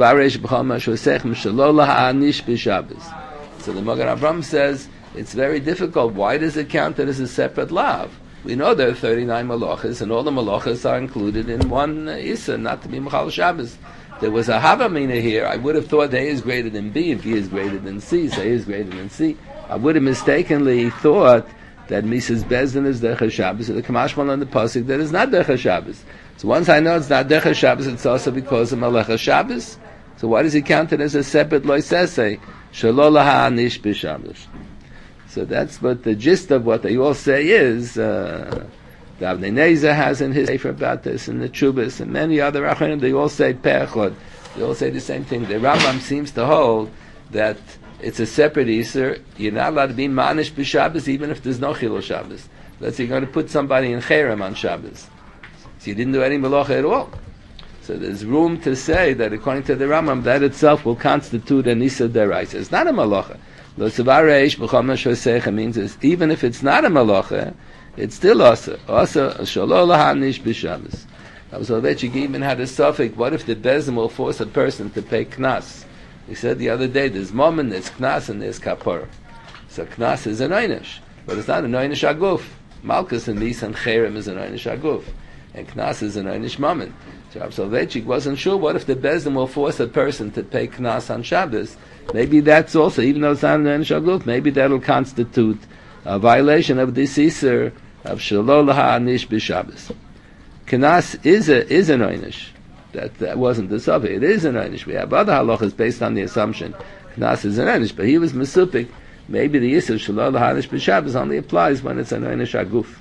Magen Avram says it's very difficult. Why does it count it as a separate lav? We know there are thirty-nine malachas, and all the malachas are included in one Issa, not to be Mechal Shabbos. There was a Havamina here. I would have thought A is greater than B, and B is greater than C, so A is greater than C. I would have mistakenly thought that Mises Bezdin is Derech Shabbos, and the Kamashmal on the pasuk that is not Derech Shabbos. So once I know it's not Derech Shabbos, it's also because of Malach Shabbos. So why does he count it as a separate loiseseh? Shelo laha anish b'Shabbos. So that's what the gist of what they all say is. Uh, the Avnei Nezer has in his sefer about this, and the Chubas, and many other Acharonim, they all say Pechod. They all say the same thing. The Rambam seems to hold that it's a separate Isser. You're not allowed to be manish b'Shabbos even if there's no Chilul Shabbos. Let's say you're going to put somebody in Cherem on Shabbos. So you didn't do any malacha at all. So there's room to say that according to the Rambam, that itself will constitute an Issa Deraisa. It's not a malacha. Lo Savareish B'chol Mashvasechem means is, even if it's not a malacha, it's still Asa. Asa Shalo Lahanish B'Shabbos. Now Soloveitchik even had a suffix, what if the Bezim will force a person to pay Knas? He said the other day, there's Momen, there's Knas, and there's Kapor. So Knas is an Einish, but it's not an Einish Aguf. Malchus and Nis and Cherem is an Einish Aguf, and Knas is an Einish Momen. So Rav Soloveitchik wasn't sure, what if the Bezdin will force a person to pay Knas on Shabbos? Maybe that's also, even though it's not an Einish Aguf, maybe that'll constitute a violation of this Isser of Shelo Laha Anish B'Shabbos. Knas is a, is an Einish. That, that wasn't the Savi. It is an Einish. We have other halachas based on the assumption Knas is an Einish, but he was Mesupik. Maybe the Yisur Shelo Laha Anish B'Shabbos only applies when it's an Einish Aguf.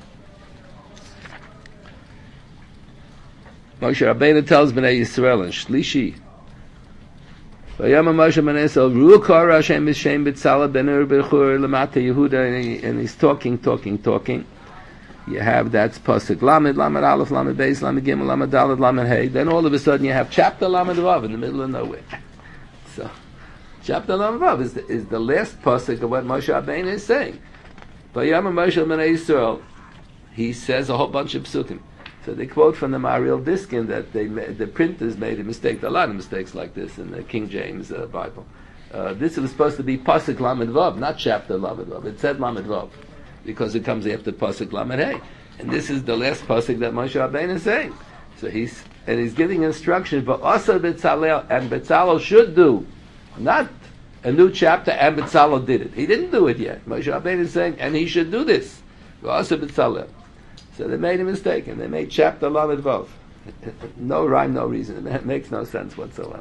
Moshe Rabbeinu tells Bnei Yisrael in Shlishi, Vayama Moshe ben Esau, Ru Kor Hashem B'Shem B'Tzala Ben Ur B'Chur L'Mata Yehuda, and, he, and he's talking, talking, talking. You have that's Pasuk Lamed, Lamed Aleph, Lamed Beis, Lamed Gimel, Lamed Dalet, Lamed Hey. Then all of a sudden you have chapter Lamed Vav in the middle of nowhere. So, chapter Lamed Vav is the, is the last Pasuk of what Moshe Rabbeinu is saying. Vayama Moshe ben Yisrael, he says a whole bunch of psukim. So they quote from the Mariel Diskin that they made, the printers made a mistake, a lot of mistakes like this in the King James uh, Bible. Uh, this was supposed to be Pasuk Lamed Vav, not chapter Lamed Vav. It said Lamed Vav, because it comes after Pasuk Lamed Hey. And this is the last Pasuk that Moshe Rabbeinu is saying. So he's, and he's giving instruction, but also Betzalel, and Betzalel should do not a new chapter, and B'Tzalel did it. He didn't do it yet. Moshe Rabbeinu is saying, and he should do this. Also B'Tzalel. So they made a mistake, and they made chapter Lamed Vav. No rhyme, no reason. It makes no sense whatsoever.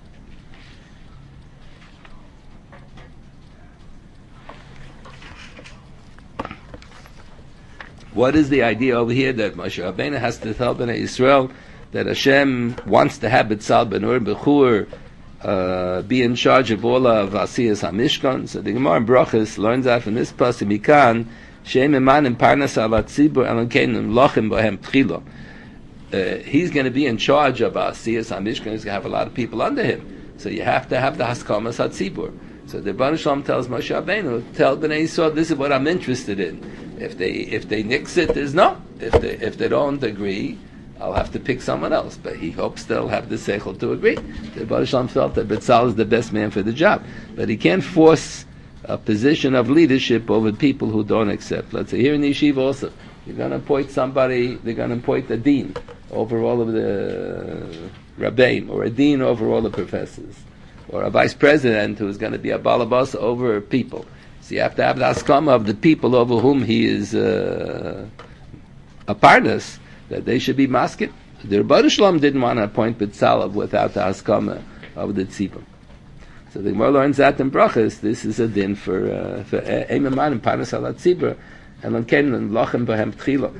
What is the idea over here that Moshe Rabbeinu has to tell Bnei Yisrael that Hashem wants to have B'Tzal Ben Ur B'Chur uh, be in charge of all of Asiyas HaMishkan? So the Gemara in Brachos learns out from this pasuk Mikan Shem Emanim Parnas Al Tzibur Elokeinu Lochem Bohem Tchilo. He's going to be in charge of Asiyas HaMishkan. He's going to have a lot of people under him. So you have to have the Haskamas HaTzibur. So the Rebbeinu Shalom tells Moshe Rabbeinu, tell Bnei Yisrael, this is what I'm interested in. If they if they nix it, there's no. If they if they don't agree, I'll have to pick someone else. But he hopes they'll have the seichel to agree. The Rebbeinu Shalom felt that B'Tzalel is the best man for the job, but he can't force a position of leadership over people who don't accept. Let's say here in the yeshiva also, you're going to appoint somebody. They're going to appoint a dean over all of the rabbeim, or a dean over all the professors, or a vice president who is going to be a balabas over people. So you have to have the haskama of the people over whom he is uh, a parnas, that they should be masket. The Rebbeinu Shalom didn't want to appoint B'Tzalel without the haskama of the tzibur. So the Gemara learns that in Brachos. This is a din for uh, for Eimaman and Parnas Al Tzibur, and Lanken and Lochem Bohem Tchilo.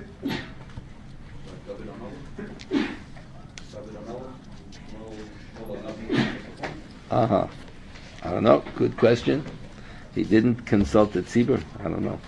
Uh huh. I don't know. Good question. He didn't consult the tzibur. I don't know.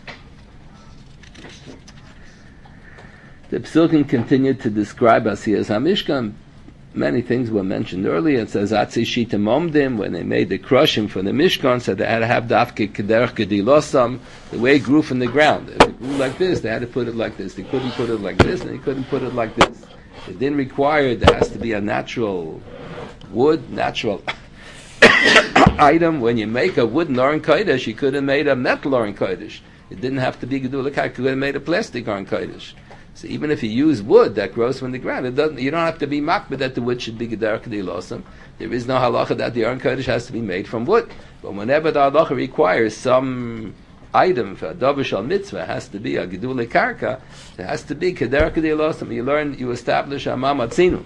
The Psukim continued to describe Asiyas HaMishkan. Many things were mentioned earlier. It says Atzi Shitim Omdim, when they made the crushing for the Mishkan, so they had to have Dafke Kederch Gedilosam, the way it grew from the ground. If it grew like this, they had to put it like this. They couldn't put it like this, and they couldn't put it like this. It didn't require, there has to be a natural wood, natural item. When you make a wooden Aron Kodesh, you could have made a metal Aron Kodesh. It didn't have to be Gedul HaKar, you could have made a plastic Aron Kodesh. So even if you use wood that grows from the ground, it doesn't. You don't have to be makbid that the wood should be Gedar Kedilosam. There is no halacha that the Aron Kodesh has to be made from wood. But whenever the halacha requires some item for a davar shal mitzvah, has to be a Gedul HaKarka, it has to be Gedar Kedilosam. You learn, you establish a mamatzinu.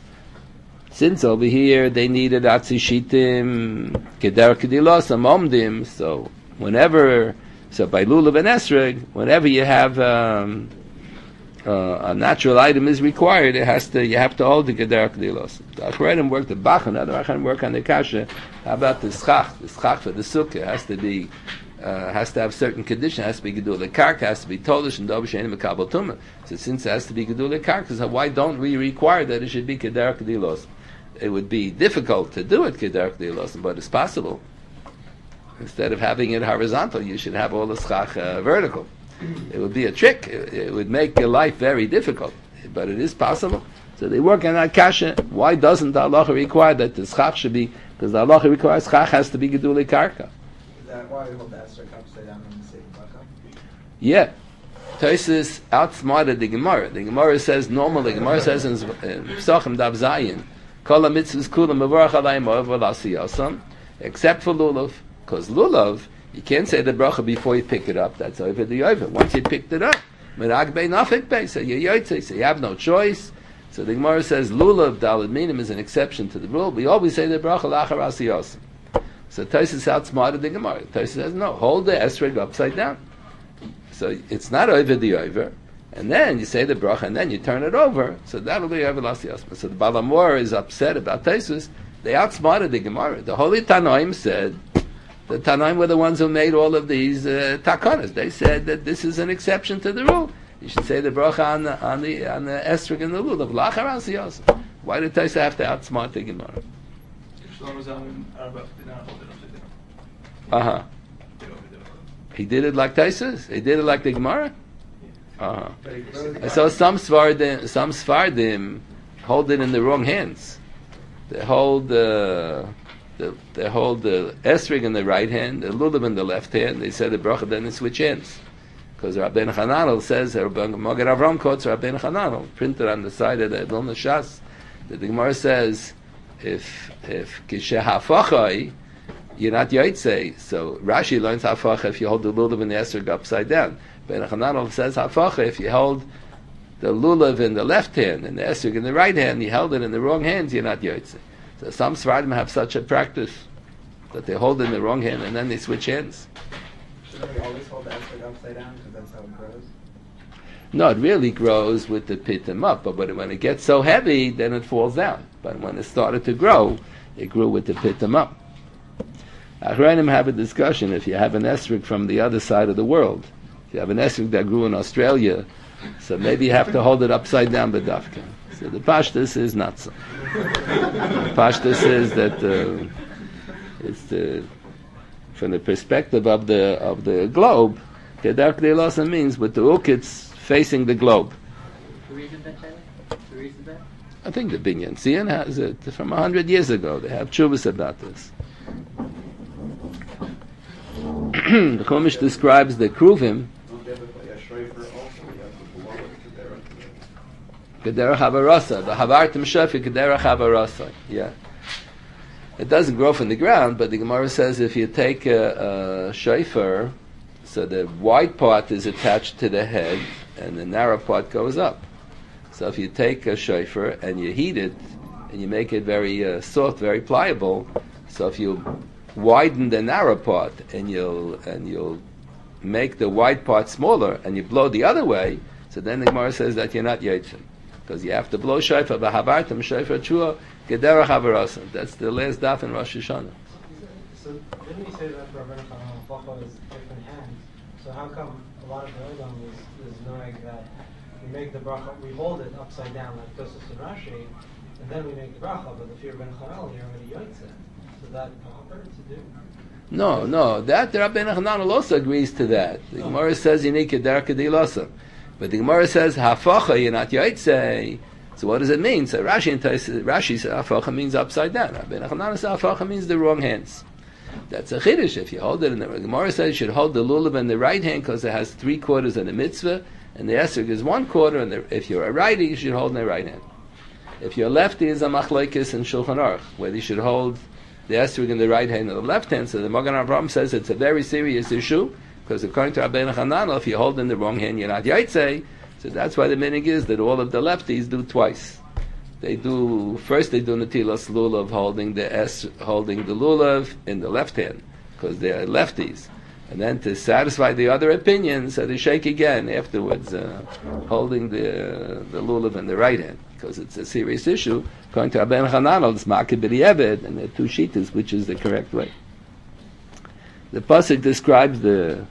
Since over here they needed Atzi Shitim, Gedar Kedilosam, Omdim, so whenever, so by Lulav and Esrog, whenever you have um, Uh, a natural item is required, it has to, you have to hold the Gedar Kedilos. The Acharonim work the Bachan, the Acharonim work on the Kasha. How about the Schach? The Schach for the Sukkah has to be, uh, has to have certain conditions, has to be Gedul Karka, has to be Tolish and Dovish and Mekabel Tumah. So since it has to be Gedul Karka, so why don't we require that it should be Gedar Kedilos? It would be difficult to do it Gedar Kedilos, but it's possible. Instead of having it horizontal, you should have all the Schach uh, vertical. It would be a trick. It, it would make your life very difficult, but it is possible. So they work on that kasha. Why doesn't the halacha require that the schach should be? Because the halacha requires schach has to be gedulei karka. Is that why we hold the Esther upside down in the same bucket? Yeah, Tosfos outsmarted the Gemara. The Gemara says normally. The Gemara says in Pesachim Dav Zayin, Kol mitzvahs kulam mevorach alayim oev v'lasiyasam, except for lulav, because lulav. You can't say the bracha before you pick it up. That's over the over. Once you picked it up, merag bei nafik bei. So you yotze. So you have no choice. So the Gemara says lulav dalad minim is an exception to the rule. We always say the bracha lachar asiyos. So Tosfos outsmarted the Gemara. Tosfos says no. Hold the esrog upside down. So it's not over the over. And then you say the bracha, and then you turn it over. So that'll be over asiyos. So the Balamor is upset about Tosfos. They outsmarted the Gemara. The Holy Tanoim said. The Tanaim were the ones who made all of these uh, takanas. They said that this is an exception to the rule. You should say the bracha on the on the on the esrog and the lulav. Lachar asiyos. Why did Tosfos have to outsmart the Gemara? Uh huh. He did it like Tosfos. He did it like the Gemara. Uh huh. I saw some svardim, some svardim hold it in the wrong hands. They hold the. Uh, The, they hold the esrog in the right hand, the lulav in the left hand. They say the bracha, then they switch hands. Because Rabbeinu Hananel says, Magen Avram quotes Rabbeinu Hananel, printed on the side of the Vilna Shas, that the Gemara says, if if kishehafachai, you're not Yotzei. So Rashi learns Hafacha if you hold the lulav and the esrog upside down. Ben Chananel says Hafacha if you hold the lulav in the left hand and the esrog in the right hand, you held it in the wrong hands, you're not Yotzei. So some Sfaradim have such a practice that they hold it in the wrong hand and then they switch hands. Shouldn't we always hold the esrog upside down because that's how it grows? No, it really grows with the pitim up, but when it gets so heavy, then it falls down. But when it started to grow, it grew with the pitim up. Achronim have a discussion if you have an esrog from the other side of the world. If you have an esrog that grew in Australia, so maybe you have to hold it upside down bedavka. So the pashtus is not so. The pashtus is that uh, it's the, from the perspective of the of the globe, kedar k'dei lasa means with the ukits facing the globe. Who reasoned that, Taylor? Who reasoned that? I think the Binyan Zion has it from a hundred years ago. They have chuvas about this. The Chumash describes the kruvim. Kedera chavarasa, the havartim shafi kedera chavarasa. Yeah, it doesn't grow from the ground, but the Gemara says if you take a, a shofar, so the wide part is attached to the head, and the narrow part goes up. So if you take a shofar and you heat it, and you make it very uh, soft, very pliable, so if you widen the narrow part and you'll and you'll make the wide part smaller, and you blow the other way, so then the Gemara says that you're not yotzei, because you have to blow shofar b'havartim shofar chua gedera chavarasa. That's the last daf in Rosh Hashanah. So didn't we say that Rabbeinu Chananel Hafacha is different hands? So how come a lot of the Odom is, is knowing that we make the bracha, we hold it upside down like Tosfos and Rashi, and then we make the bracha, but if you're Ben Chananel, you're already yotzei. So that proper to do? No, no, that the Rabbeinu Chananel also agrees to that. The Gemara says you need kedera k'dei lasa, but the Gemara says hafacha, you're not yotzei. So what does it mean? So Rashi and Rashi says hafacha means upside down. Rabbeinu Chananel says hafacha means the wrong hands. That's a chiddush. If you hold it in the Gemara says you should hold the lulav in the right hand because it has three quarters in the mitzvah, and the esrog is one quarter. And the, if you're a righty, you should hold in the right hand. If you're a lefty, is a machlokes in Shulchan Aruch, whether you should hold the esrog in the right hand or the left hand. So the Magen Avraham says it's a very serious issue because according to Rabbeinu Chananel, if you hold in the wrong hand, you're not yotzei. So that's why the meaning is that all of the lefties do twice. They do first. They do netilas lulav, holding the es, holding the lulav in the left hand because they are lefties, and then to satisfy the other opinions, so they shake again afterwards, uh, holding the uh, the lulav in the right hand because it's a serious issue. According to Rabbeinu Chananel, it's makeh b'di'eved, and the two shitas, which is the correct way. The pasuk describes the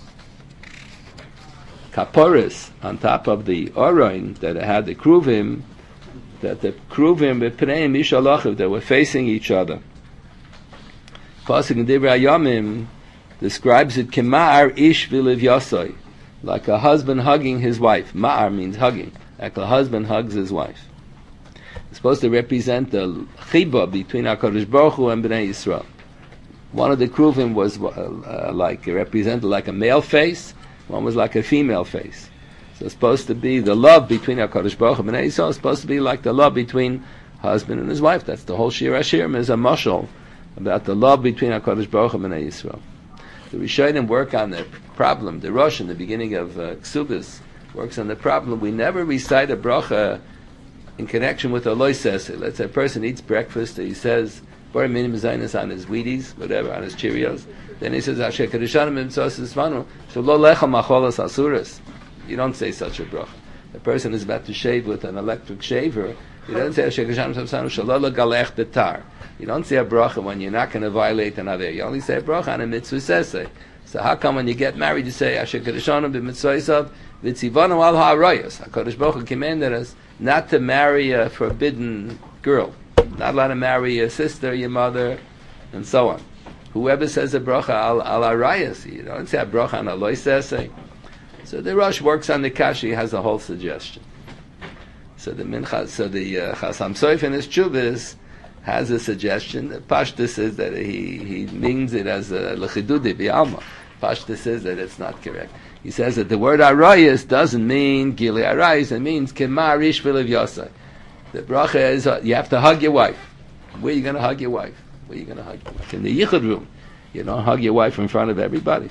kaporis on top of the Aron that had the kruvim. That the kruvim b'pneim mishalachiv, that were facing each other. Pasuk in Divrei Hayamim describes it kema'ar ish v'liv yasai, like a husband hugging his wife. Ma'ar means hugging, like a husband hugs his wife. It's supposed to represent the chibah between HaKadosh Baruch Hu and Bnei Yisrael. One of the kruvim was uh, uh, like represented like a male face. One was like a female face. So it's supposed to be the love between HaKadosh Baruch Hu and Bnei Yisrael. It's supposed to be like the love between husband and his wife. That's the whole Shir HaShirim is a mashal about the love between HaKadosh Baruch Hu and Bnei Yisrael. The Rishonim work on the problem. The Rosh in the beginning of uh, Ksubis works on the problem. We never recite a bracha in connection with a loisese. Let's say a person eats breakfast and he says bar minim zaynis on his Wheaties, whatever, on his Cheerios. Then he says Asher Kadishanim Mitzvos Isvanu Shelo Lechem Macholas Asuras. You don't say such a bracha. The person is about to shave with an electric shaver. You don't say Asher Kadishanim Mitzvos Shelo Galech Betar. You don't say a bracha when you're not going to violate an aver. You only say a bracha on a mitzvah seseh. So how come when you get married you say Asher Kadishanim B'Mitzvosav V'Tzivanu Al Ha'arayos? HaKadosh Baruch Hu commanded us not to marry a forbidden girl. Not allowed to marry your sister, your mother, and so on. Whoever says a bracha al al arayas, you don't say a bracha on a loisese. So the Rosh works on the kashi, he has a whole suggestion. So the mincha, so the uh, Chasam Soif in his chuvas has a suggestion. The Pashta says that he he means it as a lechidudi bi'alma. Pashta says that it's not correct. He says that the word arayas doesn't mean gili arayas, it means kemar ish v'lev yosai. The bracha is uh, you have to hug your wife. Where are you going to hug your wife? Where are you going to hug? Like in the yichud room. You don't hug your wife in front of everybody.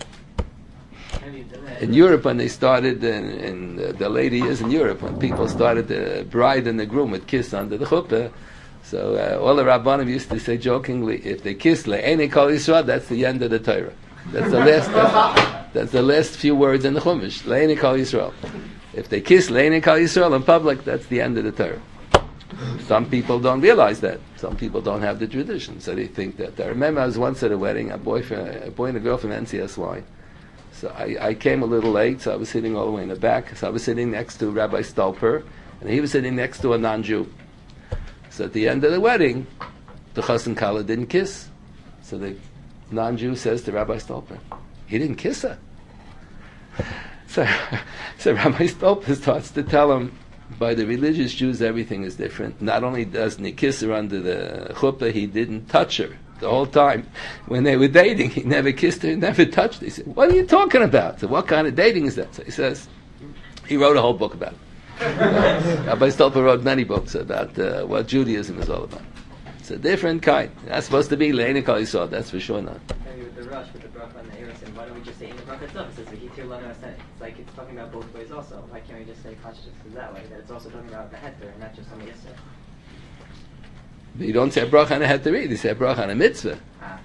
In Europe, when they started, in, in the, the lady is in Europe, when people started, the bride and the groom would kiss under the chuppah. So uh, all the Rabbanim used to say jokingly, if they kiss le'enei kol Yisrael, that's the end of the Torah. That's the last. That's, that's the last few words in the Chumash. Le'enei kol Yisrael. If they kiss le'enei kol Yisrael in public, that's the end of the Torah. Some people don't realize that. Some people don't have the tradition, so they think that. I remember I was once at a wedding, a boyfriend, a boy and a girl from N C S Y. So I, I came a little late, so I was sitting all the way in the back. So I was sitting next to Rabbi Stolper, and he was sitting next to a non-Jew. So at the end of the wedding, the Chas and Kala didn't kiss. So the non-Jew says to Rabbi Stolper, he didn't kiss her. So, so Rabbi Stolper starts to tell him, by the religious Jews, everything is different. Not only doesn't he kiss her under the chuppah, he didn't touch her the whole time. When they were dating, he never kissed her, never touched her. He said, what are you talking about? So what kind of dating is that? So he says, he wrote a whole book about it. Rabbi Stolper wrote many books about uh, what Judaism is all about. It's a different kind. That's supposed to be le'enei kol Yisrael, that's for sure not. Maybe with the rush, with the bracha and the erusin, why don't we just say in the bracha itself? It says v'hitir lanu hasen. It's like it's talking about both ways also. Why can't we just say consciousness is that way? That it's also talking about the heter and not just on the yisr. You don't say a bracha and a heter, you say a bracha and a mitzvah. Ah.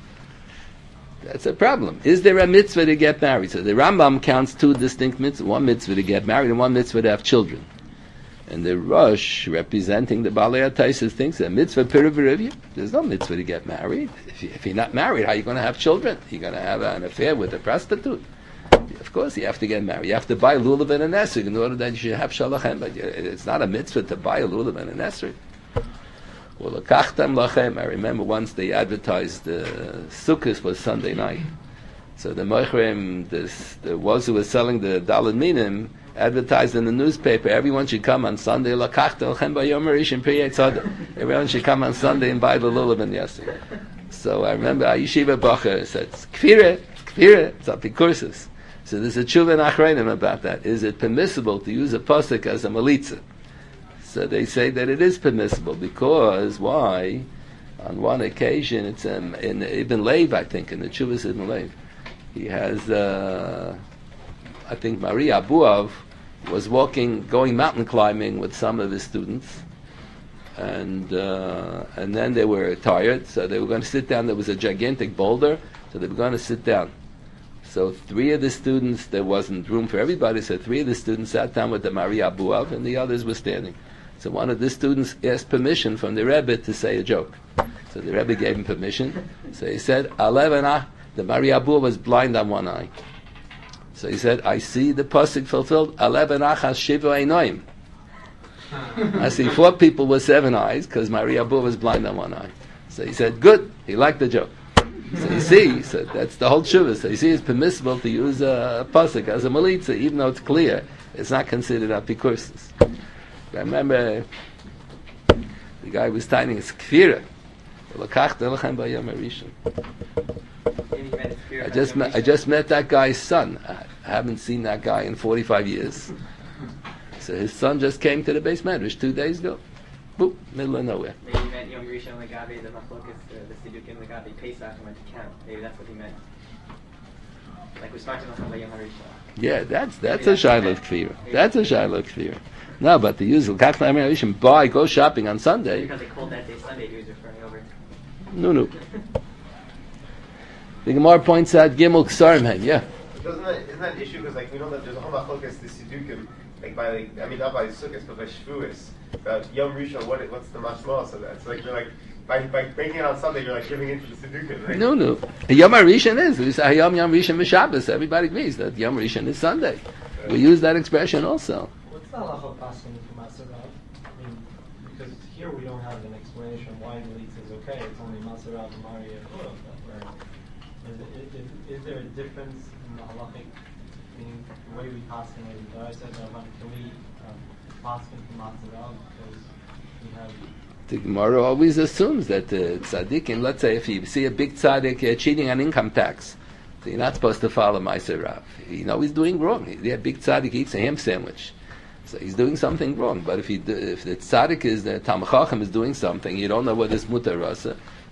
That's a problem. Is there a mitzvah to get married? So the Rambam counts two distinct mitzvahs. One mitzvah to get married and one mitzvah to have children. And the Rosh, representing the Balei HaTaisus, thinks that mitzvah piravirivya. There's no mitzvah to get married. If, you, if you're not married, how are you going to have children? You're going to have an affair with a prostitute. Of course, you have to get married. You have to buy a lulav and a nesrig in order that you should have shalachem. But it's not a mitzvah to buy a lulav and a nesrig. Well, lakachtam lachem. I remember once they advertised the uh, Sukkot was Sunday night. So the mochrim, this the ones who was selling the daled minim, advertised in the newspaper, everyone should come on Sunday. Lakachtam lachem b'yom harishon priyei tzaddik. Everyone should come on Sunday and buy the lulav and nesrig. So I remember a yeshiva bacher said, "Kfira, kfira, it's apikursus." So there's a tshuva in Achreinim about that. Is it permissible to use a pasuk as a malitza? So they say that it is permissible because why? On one occasion, it's um, in Ibn Lev, I think, in the Chuvas Ibn Lev. He has, uh, I think, Maria Abuav was walking, going mountain climbing with some of his students, and uh, and then they were tired, so they were going to sit down. There was a gigantic boulder, so they were going to sit down. So three of the students, there wasn't room for everybody, so three of the students sat down with the Maria Abuav, and the others were standing. So one of the students asked permission from the Rebbe to say a joke. So the Rebbe gave him permission. So he said, Alevanah, the Maria Abuav was blind on one eye. So he said, I see the pasuk fulfilled, Alevanah has shiva einoim. I see four people with seven eyes, because Maria Abuav was blind on one eye. So he said, good, he liked the joke. So you see, so that's the whole shuvah. So you see, it's permissible to use a pasuk as a malitza, even though it's clear, it's not considered apikursis. I remember the guy was tying his kfira. I just met, I just met that guy's son. I haven't seen that guy in forty-five years. So his son just came to the base medrash two days ago. Boop, middle of nowhere. Maybe he meant Yom Rishon Legabe, the Machlokas, the Sidukim Legabe, Pesach, and went to camp. Maybe that's what he meant. Like we're starting off by Yom Harishon. Yeah, that's that's a Shiloh kfira. That's a Shiloh kfira. No, but the usual Kakla Amir Rishon, buy, go shopping on Sunday. Because they called that day Sunday, he was referring over. No, no. The Gemara points out Gimel Ksarim. Yeah. Doesn't that, isn't that an issue? Because like we know that there's a whole machlokas the Sidukim, like by like I mean not by Sukkot but by Shavuos. About Yom Rishon, what what's the mashmal? So that's like you're like by by breaking it on Sunday, you're like giving into the Sidukim, right? No, no. Yom Rishon is we say Yom Yom Rishon Shabbos. Everybody agrees that Yom Rishon is Sunday. Right. We use that expression also. What's the halacha of passing into Maserav? I mean, because here we don't have an explanation why the lease is okay. It's only Maserav and Maria Abuav. Is, is, is there a difference in the halachic, in the way we pass in the Dara said, can we um, pass into Maserav because we have... The Gemara always assumes that the tzaddikim, let's say if you see a big tzaddik uh, cheating on income tax, so you're not supposed to follow Ma'aser Rav. You know he's doing wrong. The big tzaddik eats a ham sandwich. So he's doing something wrong. But if he, if the tzaddik is, the Talmid Chacham is doing something, you don't know whether it's mutar rasa,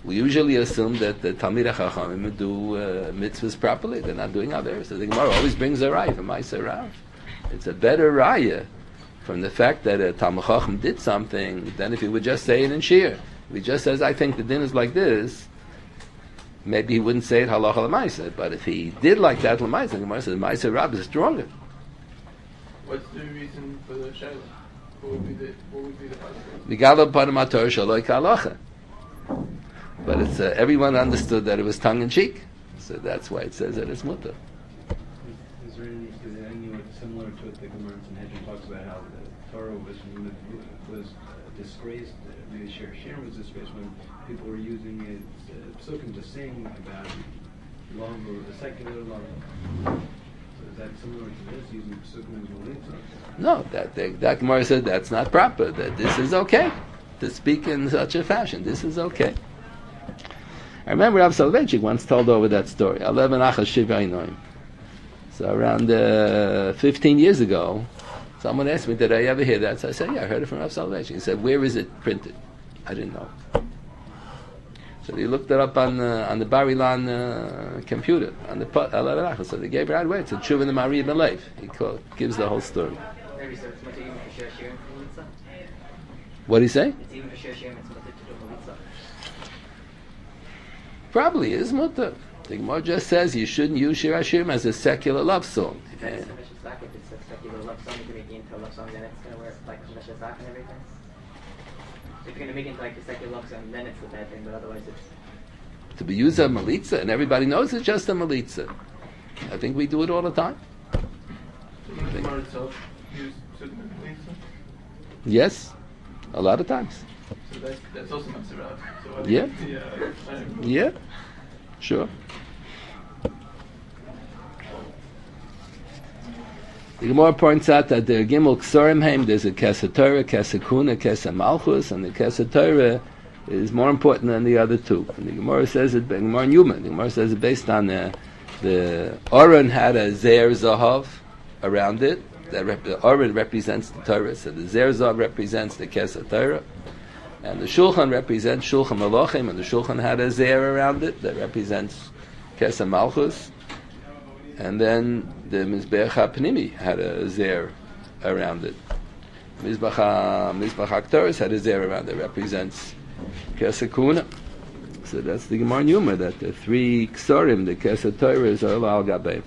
We usually assume that the Talmidei Chachamim do uh, mitzvahs properly. They're not doing averos. So the Gemara always brings a raya from Ma'aser Rav. It's a better raya from the fact that a Talmid Chacham did something than if he would just say it in Shir. If he just says, I think the din is like this, maybe he wouldn't say it halacha l'maisa. But if he did like that l'maisa, the Gemara says Ma'aser Rav is stronger. What's the reason for the shaila? What would be the what would be the halacha? V'gala b'nei Torah shaloi k'halacha. But it's uh, everyone understood that it was tongue in cheek, so that's why it says that it's mutter. Is, is there any, is there any similar to what the Gemara in Sanhedrin talks about how the Torah was was uh, disgraced? Uh, maybe Shir Shir was disgraced when people were using it uh, psukim to sing about love or the secular love. So is that similar to this, using psukim as melitza? No, that that, that Gemara said that's not proper. That this is okay to speak in such a fashion. This is okay. I remember Rav Soloveitchik once told over that story. Eleven achas shiva inoim. So around uh, fifteen years ago, someone asked me, "Did I ever hear that?" So I said, "Yeah, I heard it from Rav Soloveitchik." He said, "Where is it printed?" I didn't know. So he looked it up on uh, on the Bar Ilan uh, computer on the eleven achas. So they gave it right away. It's a tshuva in the Mari Belev. He called, gives the whole story. Maybe so it's mutter even for Shir Shirim for Melitza? What did he say? It's even for Shir Shirim, it's mutter to do Melitza. Probably is mutter. The Gemara just says you shouldn't use Shir Hashirim as a secular love song. If it's a secular love song, you can make it into a love song, then it's going to work like Chumash Zak and everything. If you're going to make it into like a secular love song, then it's the bad thing, but otherwise it's... To be used as a malitza, and everybody knows it's just a malitza. I think we do it all the time. Doesn't the Gemara itself use psukim and melitza? Yes, a lot of times. So that's, that's also not Sirab. So I Yeah. think the, uh, Yeah, sure. The Gemara points out that the Gimel Ksorim Heim, there's a Kesed Torah, Kesed Kuna, Kesed Malchus, and the Kesed Torah is more important than the other two. And the Gemara says it, the Gemara Newman, the Gemara says it based on the, the Oren had a Zer Zahav around it. That rep, the Oren represents the Torah, so the Zer Zahav represents the Kesed Torah. And the Shulchan represents Shulchan Malachim, and the Shulchan had a Zer around it that represents Kesed Malchus. And then the Mizbeach HaPnimi had a Zer around it. Mizbeach HaKtoris had a Zer around it that represents Kesed Kuna. So that's the Gemara Numa, that the three Ksorim, the Kesed Torahs, are al Gabei.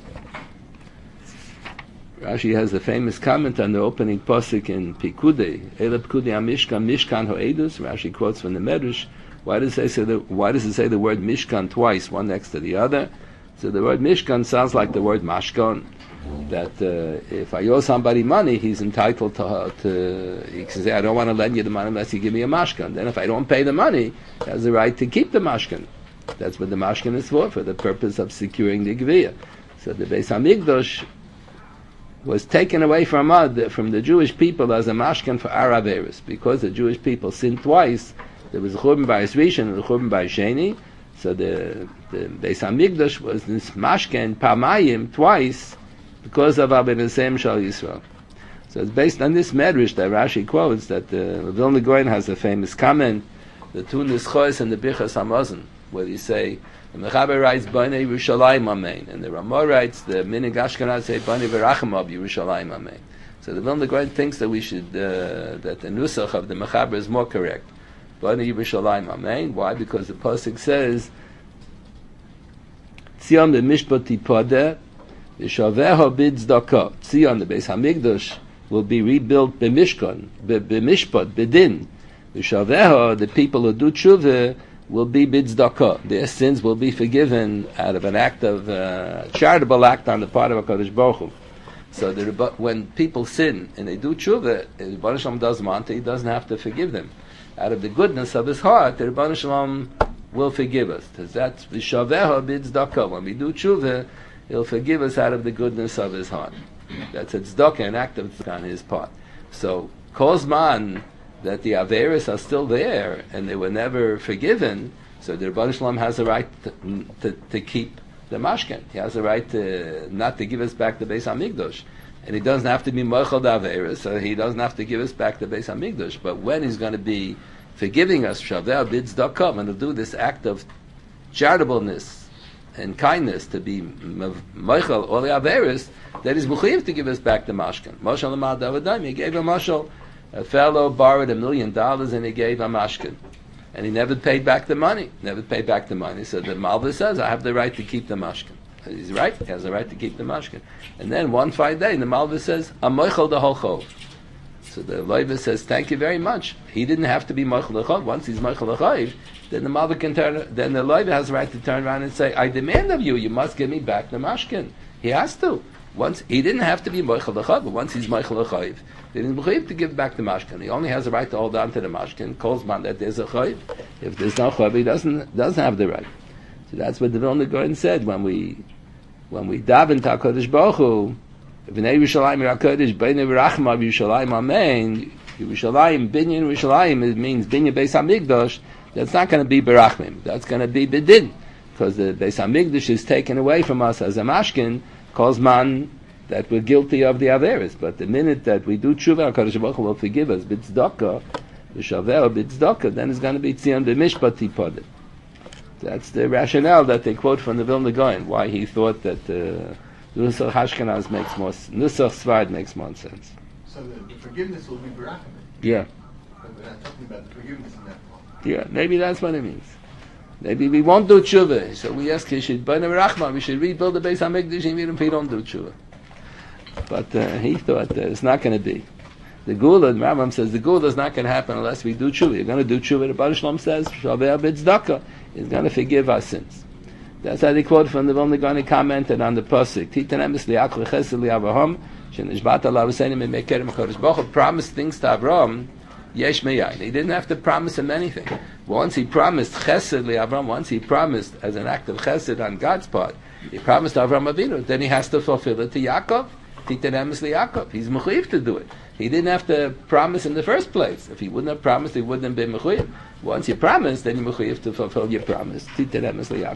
Rashi has a famous comment on the opening pasuk in Pikudei, Ele Pikudei HaMishkan, Mishkan Ho'edus. Rashi quotes from the Medrash. Why does it say the, why does it say the word Mishkan twice, one next to the other? So the word Mishkan sounds like the word Mashkan. That uh, if I owe somebody money, he's entitled to, to he can say, I don't want to lend you the money unless you give me a Mashkan. Then if I don't pay the money, he has the right to keep the Mashkan. That's what the Mashkan is for, for the purpose of securing the Geviyah. So the Beis HaMikdash was taken away from uh, from the Jewish people as a mashkan for Araveris, because the Jewish people sinned twice. There was a Churban Bayis Rishon and a Churban Bayis Sheni. So the the Beis Hamikdash was this mashkan pamayim twice because of Abenasem Shal Yisrael. So it's based on this medrash that Rashi quotes that the Vilna Gaon has a famous comment, the two Nischos and the Birchas Hamazon, where you say. The Mechaber writes Bnei Yerushalayim Amen, and the Ramah writes the Minig Ashkenaz say Bnei Verachim Ab Yerushalayim Amen. So the Vilna Gaon thinks that we should uh, that the nusach of the Mechaber is more correct. Bnei Yerushalayim Amen. Why? Because the pasuk says Tzion b'mishpat tipadeh v'shaveha b'tzdaka. Tzion, the Beis Hamikdash, will be rebuilt b'mishkan, b'mishpat, b'din. V'shaveha, the people who do tshuva, will be b'tzdaka. Their sins will be forgiven out of an act of uh, charitable act on the part of HaKadosh Baruch Hu. So the, when people sin and they do tshuva, the Rebbeinu Shalom doesn't want to, he doesn't have to forgive them. Out of the goodness of his heart, the Rebbeinu Shalom will forgive us. That's v'shaveha b'tzdaka. When we do tshuva, he'll forgive us out of the goodness of his heart. That's a tzedakah, an act of tzedakah on his part. So, kozman, that the Averis are still there and they were never forgiven, so the Rebbeinu Shalom has a right to, to, to keep the mashken. He has a right to not to give us back the Beis Hamikdash. And he doesn't have to be Mochel the Averis, so he doesn't have to give us back the Beis Hamikdash. But when he's going to be for giving us Shaveh B'Tzedakah, and to do this act of charitableness and kindness to be Meichel all the Averis, that is Mechuyev to give us back the Mashkin. Moshe Lamad Avadayim, he gave a Mashal, a fellow borrowed a million dollars and he gave a Mashkin. And he never paid back the money. Never paid back the money. So the Malva says, I have the right to keep the Mashkin. And he's right, he has the right to keep the Mashkin. And then one fine day, the Malva says, I'm Meichel the whole Chov. So the Loiva says, thank you very much. He didn't have to be Meichel the Chov. Once he's Meichel the Chov, then the Malva can turn, then the Loiva has the right to turn around and say, I demand of you, you must give me back the Mashkin. He has to. Once he didn't have to be Meichel the Chov, but once he's Meichel the Chov, then he's Mechuyev to give back the Mashkin. He only has the right to hold on to the Mashkin. Calls man that there's a Chov. If there's no Chov, he doesn't doesn't have the right. So that's what the Vilna Gaon said when we when we daven to HaKadosh Baruch Hu, B'nei Yerushalayim HaKadosh, B'nei Rachma Yerushalayim Amen. Yerushalayim, Binyan Yerushalayim, it means Binyan Beis HaMikdash. That's not going to be Berachmim. That's going to be Bedin, because the Beis HaMikdash is taken away from us as a Mashkin. Calls man that we're guilty of the Averis. But the minute that we do tshuva, HaKadosh Baruch Hu will forgive us, B'Tzedakah, B'Shaveh B'Tzedakah, then it's going to be Tzion B'Mishpat Tipodim. That's the rationale that they quote from the Vilna Gaon, why he thought that uh, Nusach Hashkenaz makes more, Nusach Sfard makes more sense. So the, the forgiveness will be Berachim. Yeah. But we're not talking about the forgiveness in that form. Yeah, maybe that's what it means. Maybe we won't do tshuva, so we ask he should B'nei Rachma, we should rebuild the Beis HaMikdash even if we don't do tshuva. But uh, he thought that it's not going to be. The Gula, the Rambam says, the Gula is not going to happen unless we do tshuva. You're going to do tshuva. The Baruch Shalom says, Shaveh B'Tzedakah, is going to forgive our sins. That's how they quote from the Vilna Gaon. He commented on the pasuk. Titan emes li'akol chesed li'Avraham, shenishbat alav v'seinim emekerem HaKadosh Baruch Hu promised things to Avraham. Yesh meyayin. He didn't have to promise him anything. Once he promised chesed li'Avraham, once he promised as an act of chesed on God's part, he promised Avraham Avinu. Then he has to fulfill it to Yaakov. Titan emes li'Yaakov. He's mechuyev to do it. He didn't have to promise in the first place. If he wouldn't have promised, he wouldn't have been mechuyev. Once you promise, then you're mechuyev to fulfill your promise. Titan emes li'Yaakov.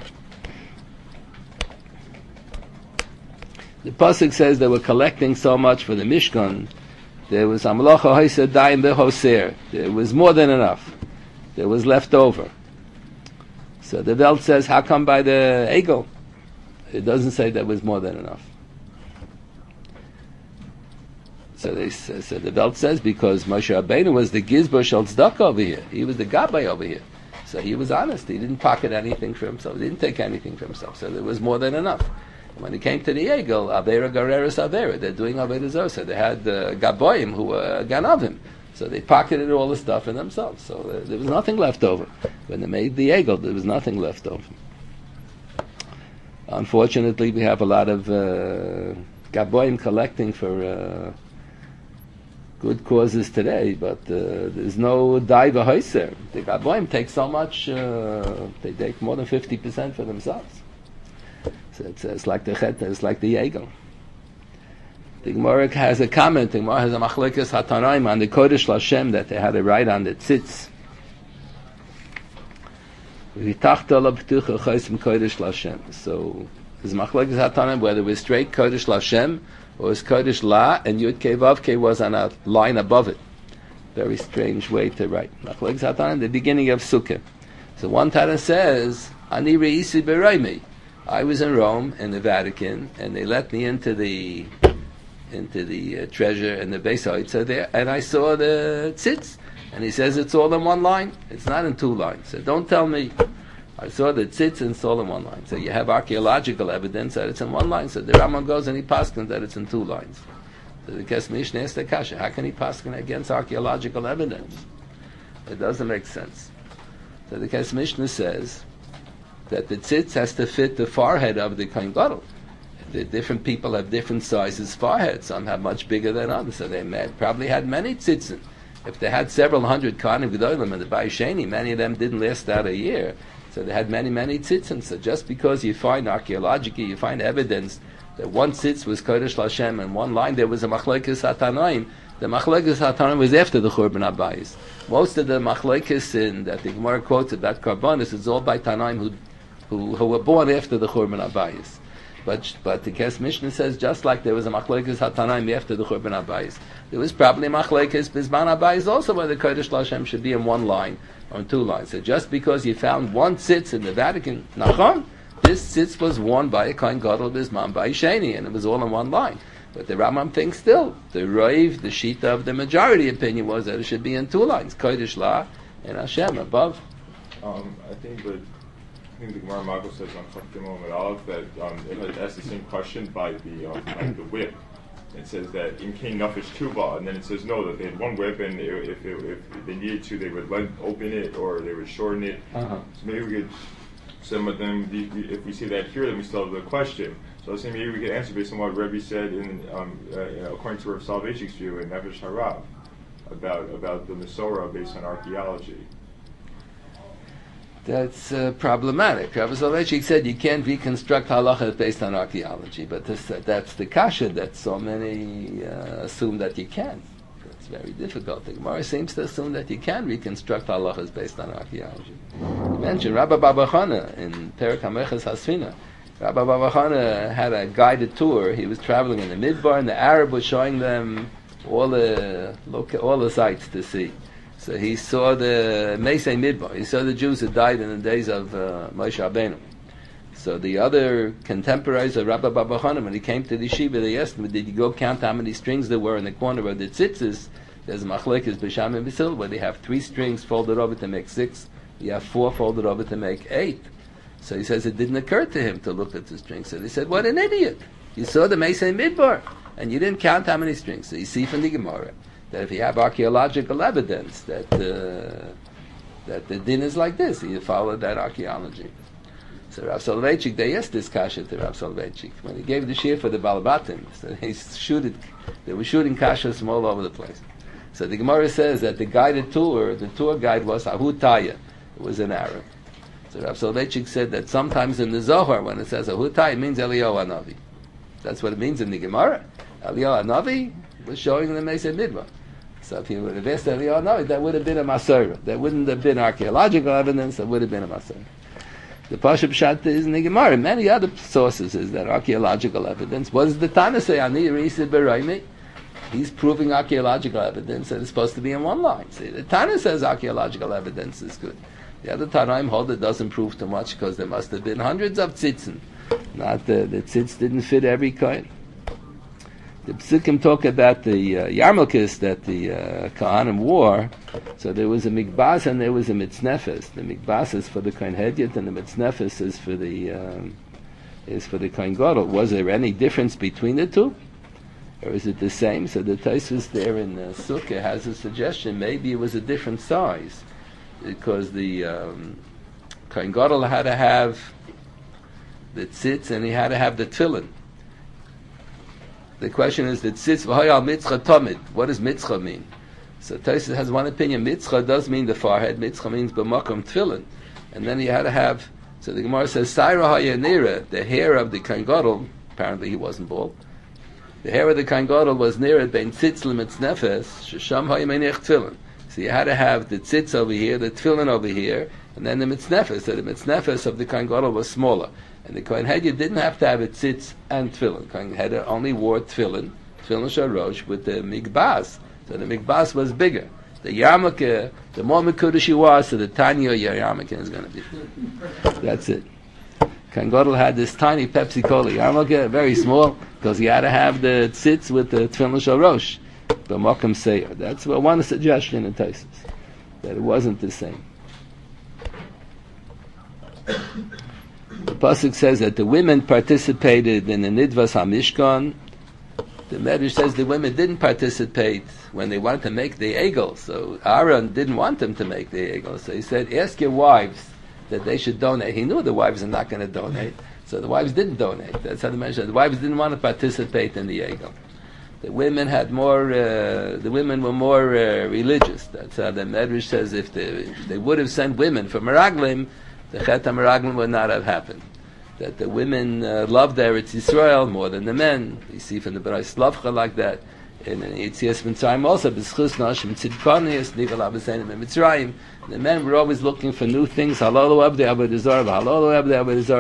The pasuk says they were collecting so much for the Mishkan. There was Amlocha Hoysa Daim Behoser. There was more than enough. There was left over. So the Welt says, how come by the Egel? It doesn't say there was more than enough. So they say, so the Welt says because Moshe Rabbeinu was the Gizbar Shel Tzedakah over here. He was the Gabbai over here. So he was honest. He didn't pocket anything for himself. He didn't take anything for himself. So there was more than enough. When it came to the Egel, Avera Gareris Avera, they're doing Avera Zosa. They had uh, Gaboim who were Ganavim. So they pocketed all the stuff in themselves. So uh, there was nothing left over. When they made the Egel, there was nothing left over. Unfortunately, we have a lot of uh, Gaboim collecting for uh, good causes today, but uh, there's no Daiva Hoyser. The Gaboim take so much, uh, they take more than fifty percent for themselves. So it's, it's like the Chet, it's like the Yegel. The Gemara has a comment, the Gemara has a Machlekes Hatanaim on the Kodesh Lashem that they had to write on the tzitz. So, is Machlekes Hatanaim whether it was straight Kodesh Lashem or it was Kodesh La and Yud Kei Vav Kei was on a line above it. Very strange way to write. Machlekes Hatanaim, the beginning of Sukkah. So one Tana says, Ani Reisi Bereimi. I was in Rome, in the Vatican, and they let me into the into the uh, treasure and the Beis HaYitza there, and I saw the tzitz, and he says it's all in one line. It's not in two lines. So don't tell me. I saw the tzitz and it's all in one line. So you have archaeological evidence that it's in one line. So the Rambam goes and he paskins that it's in two lines. So the Kes Mishnah asks the kasha, how can he paskin against archaeological evidence? It doesn't make sense. So the Kes Mishnah says that the tzitz has to fit the forehead of the Kohen Gadol. The different people have different sizes foreheads. Some have much bigger than others, so they may, probably had many tzitzin. If they had several hundred Kohanim Gedolim in the Bayis Sheni, many of them didn't last out a year, so they had many, many tzitzin. So just because you find archaeologically, you find evidence that one tzitz was Kodesh Lashem and one line there was a Machlekes Hatanaim, the Machlekes Hatanaim was after the Churban Abayis. Most of the Machlekes in that the Gemara quotes about Karbonis is all by Tanaim who Who, who were born after the Churban Abayis. But but the Kes Mishnah says just like there was a machlekes hatanaim after the Churban Abayis, there was probably machlekes bisman Abayis also where the Kodesh Lashem should be in one line or in two lines. So just because you found one tzitz in the Vatican, nachon, this tzitz was worn by a Kohen Gadol bisman by Sheni, and it was all in one line. But the Rambam thinks still the Roiv, the Shita of the majority opinion was that it should be in two lines, Kodesh La and Hashem above. Um, I think that. I think the Gemara Mago says on Chaf Gimel Amud Aleph that um, it asked the same question by the um, like the whip. It says that in Kain Nafesh Tuba, and then it says no, that they had one whip, and if, if, if they needed to, they would let open it or they would shorten it. Uh-huh. So maybe we could, some of them, if we see that here, then we still have the question. So I was saying maybe we could answer based on what Rebbe said in, um, uh, you know, according to Rav Soloveitchik's view in Nefesh Harav about about the Mesorah based on archaeology. That's uh, problematic. Rabbi Soloveitchik said you can't reconstruct halacha based on archaeology, but this, uh, that's the kasha that so many uh, assume that you can. It's very difficult. The Gemara seems to assume that you can reconstruct halachas based on archaeology. You mentioned Rabbi Baba Chana in Perek HaMeches Hasfina. Rabbi Baba Chana had a guided tour. He was traveling in the Midbar, and the Arab was showing them all the all the sites to see. So he saw the Meisei Midbar. He saw the Jews that died in the days of uh, Moshe Rabbeinu. So the other contemporaries of Rabbi Baba Chanan, when he came to the yeshiva, they asked him, did you go count how many strings there were in the corner of the tzitzis? There's machlekes b'sham and b'sil, where they have three strings folded over to make six. You have four folded over to make eight. So he says it didn't occur to him to look at the strings. So they said, what an idiot. You saw the Meisei Midbar, and you didn't count how many strings. So you see from the Gemara that if you have archaeological evidence that uh, that the din is like this, you follow that archaeology. So Rav Soloveitchik, they asked this kasha to Rav Soloveitchik when he gave the shir for the Balabatim. So he shooted, they were shooting kashas from all over the place. So the Gemara says that the guided tour, the tour guide was Ahutaya. It was an Arab. So Rav Soloveitchik said that sometimes in the Zohar, when it says Ahutaya, it means Eliyahu Hanavi. That's what it means in the Gemara. Eliyahu Hanavi was showing the Meisei Midbar. So if he would have asked Eliyahu Hanavi, that would have been a Masorah. That wouldn't have been archaeological evidence, that would have been a Masorah. The Pashup Pshat is in the Gemara. Many other sources is that archaeological evidence. What does the Tana say? Ani Risa B'Raimi. He's proving archaeological evidence that it's supposed to be in one line. See, the Tana says archaeological evidence is good. The other Tanaim hold it doesn't prove too much because there must have been hundreds of tzitzin. Not the, the tzitz didn't fit every kind. The Psukim talk about the uh, yarmulkes that the uh, Kohanim wore. So there was a mikbas and there was a mitznefes. The mikbas is for the Kohen Hedyot and the mitznefes is for the um, is for the Kohen Gadol. Was there any difference between the two, or is it the same? So the Tosfos there in uh, Sukkah has a suggestion. Maybe it was a different size because the um, Kohen Gadol had to have the tzitz and he had to have the tefillin. The question is that tzitz v'hoyal mitzcha tomid. What does mitzcha mean? So Tosfos has one opinion. Mitzcha does mean the forehead. Mitzcha means b'makom tefillin, and then he had to have. So the Gemara says, "Saira hayanira," the hair of the Kohen Gadol. Apparently, he wasn't bald. The hair of the Kohen Gadol was near it bein tzitz l'mitznefes shesham hayaminich tefillin. So you had to have the tzitz over here, the tefillin over here, and then the mitznefes. So the mitznefes of the Kohen Gadol was smaller. And the Kohen Hedyot didn't have to have a tzitz and tefillin. Kohen Hedyot only wore tefillin, tefillin sharosh, with the mikbas. So the mikbas was bigger. The yarmulke, the more mekudesh you are, so the tinier your yarmulke is going to be. That's it. Kohen Gadol had this tiny Pepsi Cola yarmulke, very small, because he had to have the tzitz with the tefillin sharosh, the mokum seir. That's what one suggestion in Tosfos, that it wasn't the same. The pasuk says that the women participated in the nidvas hamishkan. The Medrash says the women didn't participate when they wanted to make the egel. So Aaron didn't want them to make the egel. So he said, "Ask your wives that they should donate." He knew the wives are not going to donate, so the wives didn't donate. That's how the Medrash said. The wives didn't want to participate in the egel. The women had more. Uh, the women were more uh, religious. That's how the Medrash says. If they, if they would have sent women for meraglim, the Chet HaMeraglim would not have happened. That the women uh, loved Eretz Yisrael more than the men. You see from the Berais Lavcha like that. And in Yitzias Mitzrayim also, B'schus Nashim Tzidkonius, Nivel Abasenim in Mitzrayim. The men were always looking for new things. Halolu Abdi Avodah Zarah, Halolu Abdi Avodah Zarah.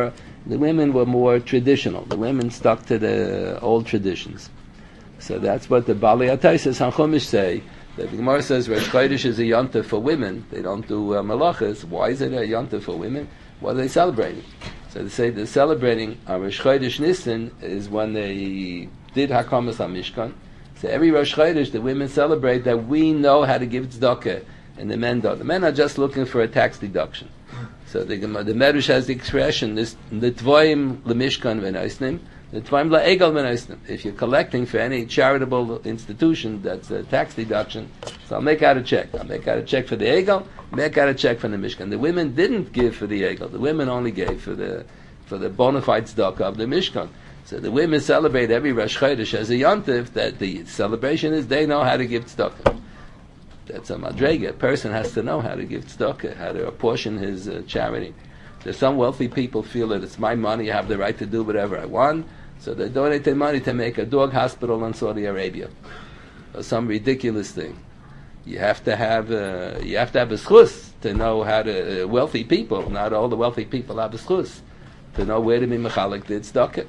The women were more traditional. The women stuck to the old traditions. So that's what the Bali Ataisis and Chumash say. That the Gemara says Rosh Chodesh is a yontif for women. They don't do uh, malachas. Why is it a yontif for women? What are they celebrating? So they say they're celebrating uh, Rosh Chodesh Nisan is when they did Hakamas HaMishkan. So every Rosh Chodesh the women celebrate that we know how to give tzedakah, and the men don't. The men are just looking for a tax deduction. So the the Medrash has the expression this L'tvoim L'mishkan V'noisnim, L'tvoim La'egal V'noisnim. If you're collecting for any charitable institution, that's a tax deduction. So I'll make out a check. I'll make out a check for the Egel, make out a check for the Mishkan. The women didn't give for the Egel. The women only gave for the for the bona fide tzedakah of the Mishkan. So the women celebrate every Rosh Chodesh as a yontif that the celebration is they know how to give tzedakah. That's a madrega. A person has to know how to give tzedakah, how to apportion his uh, charity. There's some wealthy people feel that it's my money, I have the right to do whatever I want, so they donate their money to make a dog hospital in Saudi Arabia, or some ridiculous thing. You have to have a, you have to have a schus to know how to. Uh, wealthy people, not all the wealthy people have a schus to know where to be mechalik the tzedakah.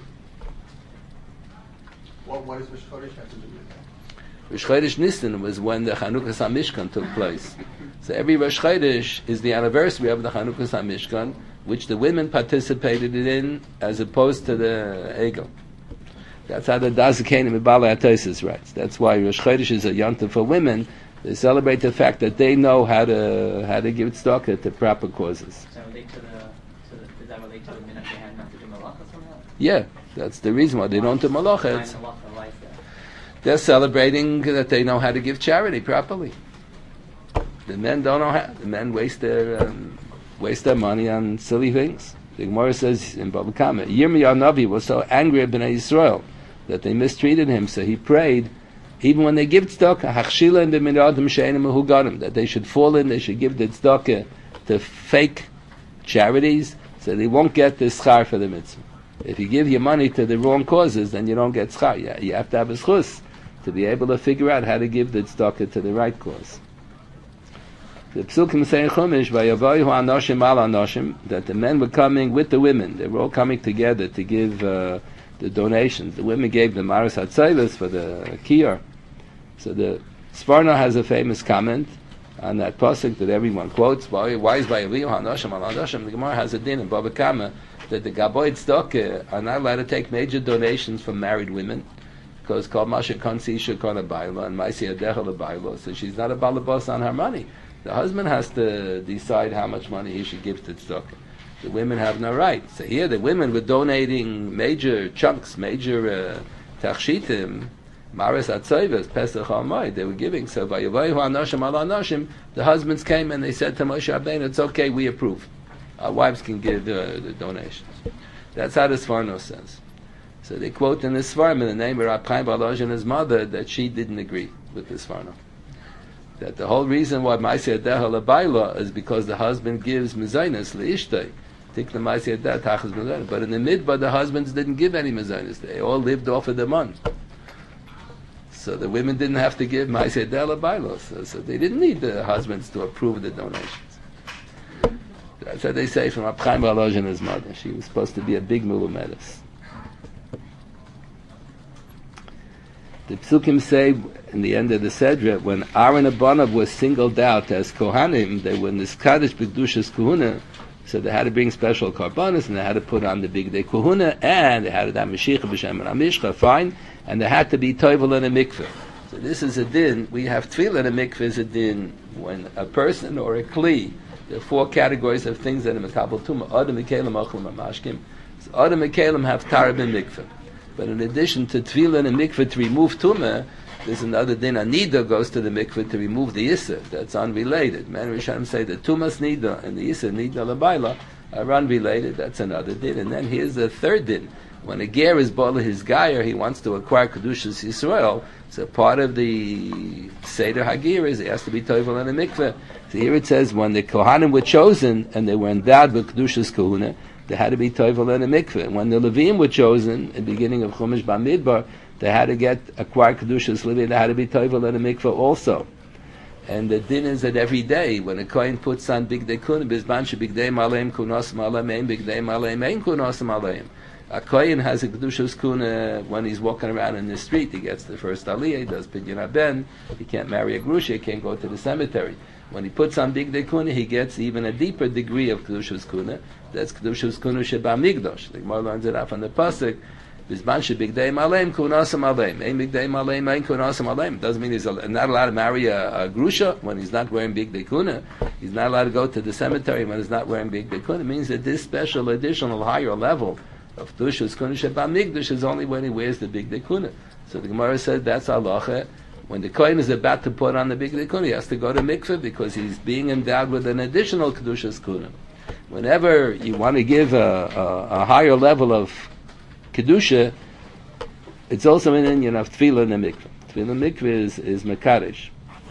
What, what does Rosh Chodesh have to do with that? Rosh Chodesh Nisan was when the Chanukas HaMishkan took place. So every Rosh Chodesh is the anniversary of the Chanukas HaMishkan, which the women participated in as opposed to the Egel. That's how the Dazakanim and Bala Ataisis writes. That's why Rosh Chodesh is a yontif for women. They celebrate the fact that they know how to how to give tzedakah to proper causes. Does that relate to the, to the does that relate to the minute they had not to do malacha somehow? Yeah, that's the reason why they don't do malacha. Why It's- malacha? Why is that? They're celebrating that they know how to give charity properly. The men don't know how. The men waste their um, waste their money on silly things. The Gemara says in Bava Kama, Yirmiyah Navi was so angry at Bnei Yisrael that they mistreated him, so he prayed, even when they give tzedakah, hachshila and b'minadim she'enim mehugadim, that they should fall in, they should give the tzedakah to fake charities, so they won't get the schar for the mitzvah. If you give your money to the wrong causes, then you don't get schar. You, you have to have a schus to be able to figure out how to give the tzedakah to the right cause. The Psukim say in Chumash, "Vayavohu anoshim al anoshim," that the men were coming with the women. They were all coming together to give uh, the donations. The women gave the Maris Hatzailas for the Kiyar. So the Sforno has a famous comment on that pasuk that everyone quotes. Why is Vayavohu anoshim al anoshim? The Gemara has a din in Bava Kama that the Gaboid tzedakah are not allowed to take major donations from married women, because called Masha Kansi Shekona Baila and Maisi Adechel Baila, so she's not a balabas on her money. The husband has to decide how much money he should give to tzedakah. The women have no right. So here the women were donating major chunks, major tachshitim, maris atzayvas, pesach hamoed. They were giving. So vayavayu hanoshim al hanoshim. The husbands came and they said to Moshe Rabbeinu, "It's okay, we approve. Our wives can give uh, the donations." That's how the Sforno says. So they quote in the Svarim in the name of Rab Chaim Baloj and his mother that she didn't agree with the Sforno. That the whole reason why Maaseh Adeh Labayla is because the husband gives mezainas leishtay. Take the Maaseh Adeh tachas mezainas. But in the midbar, the husbands didn't give any mezainas. They all lived off of the month. So the women didn't have to give Maaseh Adeh Labayla. So, so they didn't need the husbands to approve the donations. That's what they say from Rab Chaim Baloj and his mother. She was supposed to be a big mulumedes. The Psukim say in the end of the Sedra, when Aaron Abanav was singled out as Kohanim, they were in this Kaddish B'Kedushas Kohuna, so they had to bring special karbanos, and they had to put on the big day Kohuna, and they had to have Mashiach B'Shem and Amishcha, fine, and they had to be Toivel in a mikveh. So this is a din. We have Tefillah in a mikveh is a din when a person or a kli. There are four categories of things that are Mekabel Tumah. Adam, Mekalim, Achlim, Amashkim. So Adam and Mekalim have Tarab in mikveh. But in addition to Tefillah and mikveh to remove Tumah, there's another din. A Nida goes to the mikveh to remove the Yisr. That's unrelated. Many Rishonim say that Tumas Nida and the Yisr Nida Labayla are unrelated. That's another din. And then here's the third din. When a ger is bala his gayer, he wants to acquire Kedushas Yisrael. So part of the Seder Hagir is he has to be Toivel in a mikveh. So here it says when the Kohanim were chosen and they were endowed with Kedushas Kohuna, they had to be Toivel in a mikveh. And when the Levim were chosen, at the beginning of Chumash Bamidbar, they had to get acquire Kedushas Levi, they had to be Toivel in a mikveh also. And the din is that every day, when a kohen puts on bigdei kuna, bizman shebigdei maleim kunosim aleim, bigdei maleim ein kunosim aleim. A kohen has a kedushas kuna when he's walking around in the street. He gets the first aliyah, he does pidyon haben. He can't marry a grusha, he can't go to the cemetery. When he puts on bigdei kuna, he gets even a deeper degree of kedushas kuna. That's kedushas kuna sheba migdosh. The Gemara learns it out from the pasuk. Bizman shebigdei maleim kunosim aleim, ein bigdei maleim ein kunosim aleim. Doesn't mean he's not allowed to marry a, a grusha when he's not wearing bigdei kuna. He's not allowed to go to the cemetery when he's not wearing bigdei kuna. It means that this special, additional, higher level of kedushas kuna sheba migdosh is only when he wears the bigdei kuna. So the Gemara said that's halacha. When the kohen is about to put on the bigdei kuna, he has to go to mikveh because he's being endowed with an additional kedushas kuna. Whenever you want to give a, a, a higher level of kedusha, it's also an Indian of tefillah in the mikveh. Tefillah in the mikveh is, is mekadosh.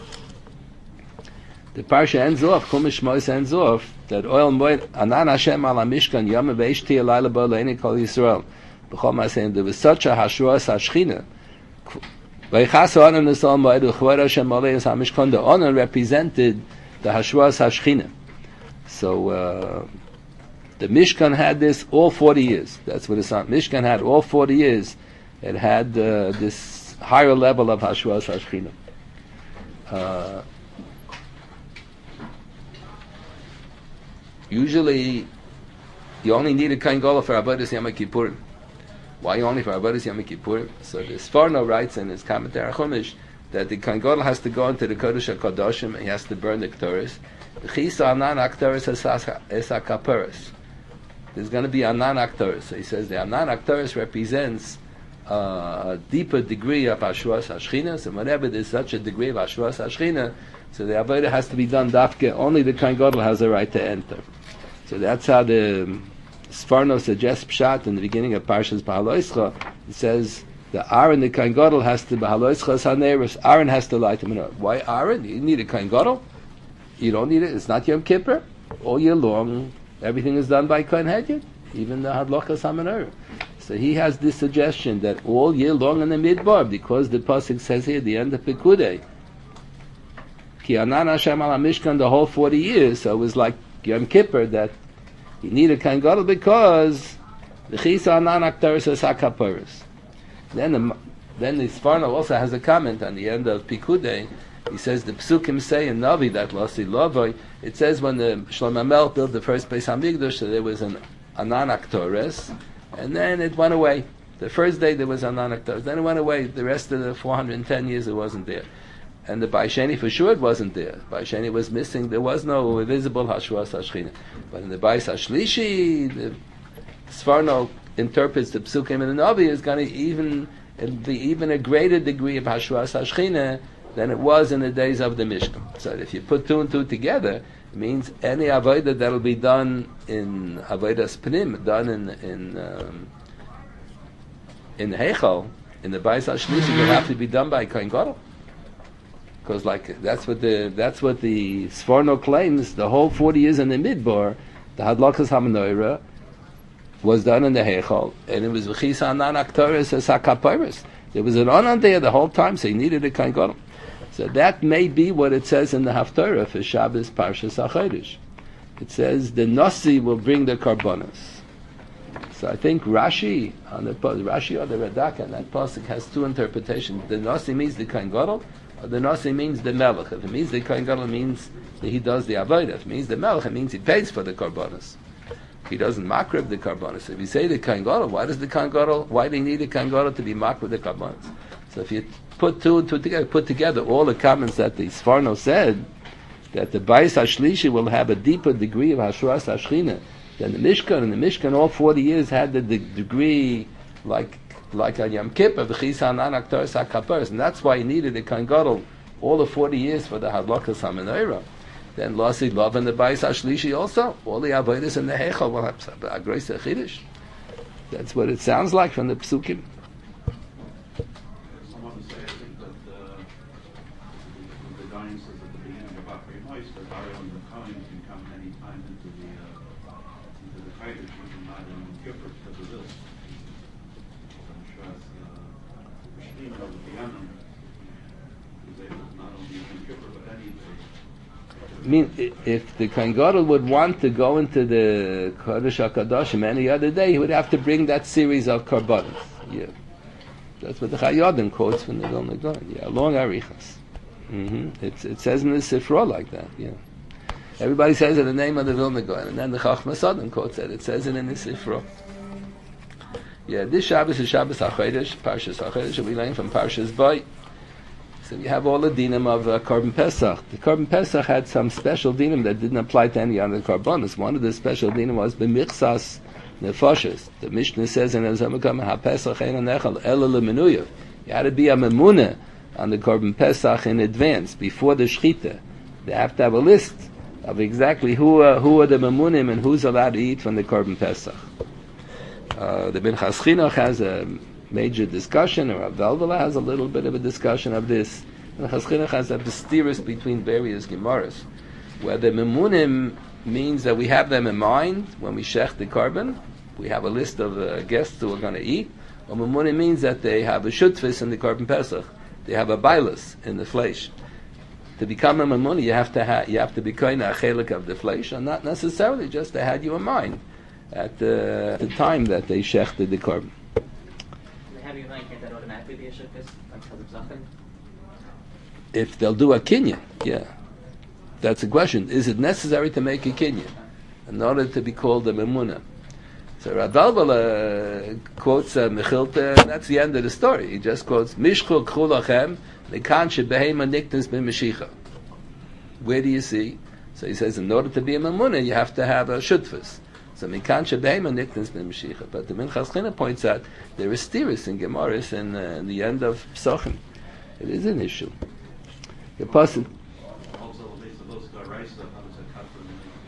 The parsha ends off, Chumash Shmos ends off, that oil moed, anan Hashem ala mishkan, yom ve'ishti alayla bo le'eni kol Yisrael. B'chol ma'aseh, there was such a hashruas hashchina. V'yichasu onan nisol moed, u'chvod Hashem aleis ha'mishkan, the onan represented the hashruas hashchina. So, uh, the Mishkan had this all forty years. That's what it's on. Mishkan had all forty years. It had uh, this higher level of Hashwas Hashchina. Uh, usually, you only need a Kohen Gadol for Avodas Yom Kippurim. Why only for Avodas Yom Kippurim? So the Sforno writes in his commentary Chumash that the Kohen Gadol has to go into the Kodesh HaKadoshim and he has to burn the Ketores. The Chisa Anan Akteres es HaKaperes. There's going to be Anan Akteres. So he says the Anan Akteres represents uh, a deeper degree of Hashwas Hashchina. So whenever there's such a degree of Hashwas Hashchina, so the Avodah has to be done dafke. Only the Kohen Gadol has the right to enter. So that's how the Sforno suggests Pshat in the beginning of Parshas Behaloischa. It says the Aaron, the Kohen Gadol, has to Behaloischa Saneris. Aaron has to light the menorah. Why Aaron? You need a Kohen Gadol? You don't need it. It's not Yom Kippur. All year long, everything is done by Kohen Hedyot, even the Hadlochas HaMenorah. So he has this suggestion that all year long in the Midbar, because the pasuk says here at the end of Pekudei, Ki Anan Hashem al Mishkan the whole forty years, so it was like Yom Kippur that he needed Kohen Gadol because the Chisa Anan Akteres es HaKaperes. Then the then the Sforno also has a comment on the end of Pekudei. He says the Psukim say in Navi that Lasi Lavoi, it says when the Shlomo Melech built the first Beis Hamikdash, so there was an Anan Aktores, and then it went away. The first day there was Anan Aktores, then it went away. The rest of the four hundred ten years it wasn't there. And the Baisheni for sure it wasn't there. Baisheni was missing. There was no visible Hashwas Hashchina. But in the Bais Hashlishi, the Sforno interprets the Psukim in the Navi is going to even be even a greater degree of Hashwas Hashchina than it was in the days of the Mishkan. So if you put two and two together, it means any avodah that will be done in avodas pnim, done in in um, in Heichal, in the Bais HaShlishi, will have to be done by Kohen Gadol. Because like that's what the that's what the Sforno claims. The whole forty years in the Midbar, the Hadlokas HaMenorah was done in the Heichal, and it was V'chisa Anan Akteres es HaKaperes. There was an Anan there the whole time, so he needed a Kohen Gadol. So that may be what it says in the Haftarah for Shabbos Parshas HaChodesh. It says the Nasi will bring the Karbonos. So I think Rashi on the Rashi or the Radak and that pasuk has two interpretations. The Nasi means the Kohen Gadol, or the Nasi means the Melech. If it means the Kohen Gadol, it means that he does the Avodah. If it means the Melech, it means he pays for the Karbonos. He doesn't makrib the Karbonos. If you say the Kohen Gadol, why does the Kohen Gadol, why do you need the Kohen Gadol to be makrib the Karbonos? So if you put two and two together, put together all the comments that the Sforno said, that the Bais HaShlishi will have a deeper degree of Hashras HaShchina than the Mishkan, and the Mishkan all forty years had the, the degree like like a Yom Kippur, V'chisa Anan Akteres HaKaperes, and that's why he needed the Kohen Gadol all the forty years for the Hadlokas HaMenorah. Then Lasi Love and the Bais HaShlishi also, all the Avodas in the Heichal will have a Grace Chiddush. That's what it sounds like from the Psukim. be Yom Kippur, but any day. I mean, i- if the Kohen Gadol would want to go into the Kodesh HaKadoshim any other day, he would have to bring that series of karbanos. Yeah, that's what the Chayyadin quotes from the Vilna Gaon. Yeah, long arichas. Mm-hmm. It's, it says in the Sifra like that. Yeah, everybody says it in the name of the Vilna Gaon, and then the Chachma Sodom quotes it. It says it in the Sifra. Yeah, this Shabbos is Shabbos HaChodesh, Parshas HaChodesh, and we learn from Parshas Bay. So you have all the dinim of uh, Korban Pesach. The Korban Pesach had some special dinim that didn't apply to any other karbanos. One of the special dinim was b'michsas nefoshes. The Mishnah says in Azamukam HaPesach ein anechal ela lemenuyev. You had to be a memuna on the Korban Pesach in advance, before the Shechita. They have to have a list of exactly who uh, who are the memunim and who's allowed to eat from the Korban Pesach. Uh, the Minchas Chinuch has a major discussion, or Rav Velvela has a little bit of a discussion of this. And Minchas Chinuch has a mysterious between various Gemaras, where the memunim means that we have them in mind when we shech the korban. We have a list of uh, guests who are going to eat. Or memunim means that they have a shutfis in the Korban Pesach. They have a bailus in the flesh. To become a memuna, you have to ha- you have to be kind of a chelik of the flesh, and not necessarily just they had you in mind at the, the time that they shechted the korban. They have you in mind, can't that automatically be a shukis, like because of Zachin? If they'll do a kinyan, yeah. That's a question. Is it necessary to make a kinyan in order to be called a memuna? So Rav Velvela uh, quotes uh, Mechilta, and that's the end of the story. He just quotes, Mishchu k'chu lachem, lekan shebehema niknas b'meshicha. Where do you see? So he says, in order to be a memuna, you have to have a shutfus. So mikan shebehema niknas b'meshicha. But the Minchas Chinuch points out, there is stiris in Gemaris in, uh, in the end of Psachim. It is an issue. The person... Also, based on those Garaisa, how does that cut for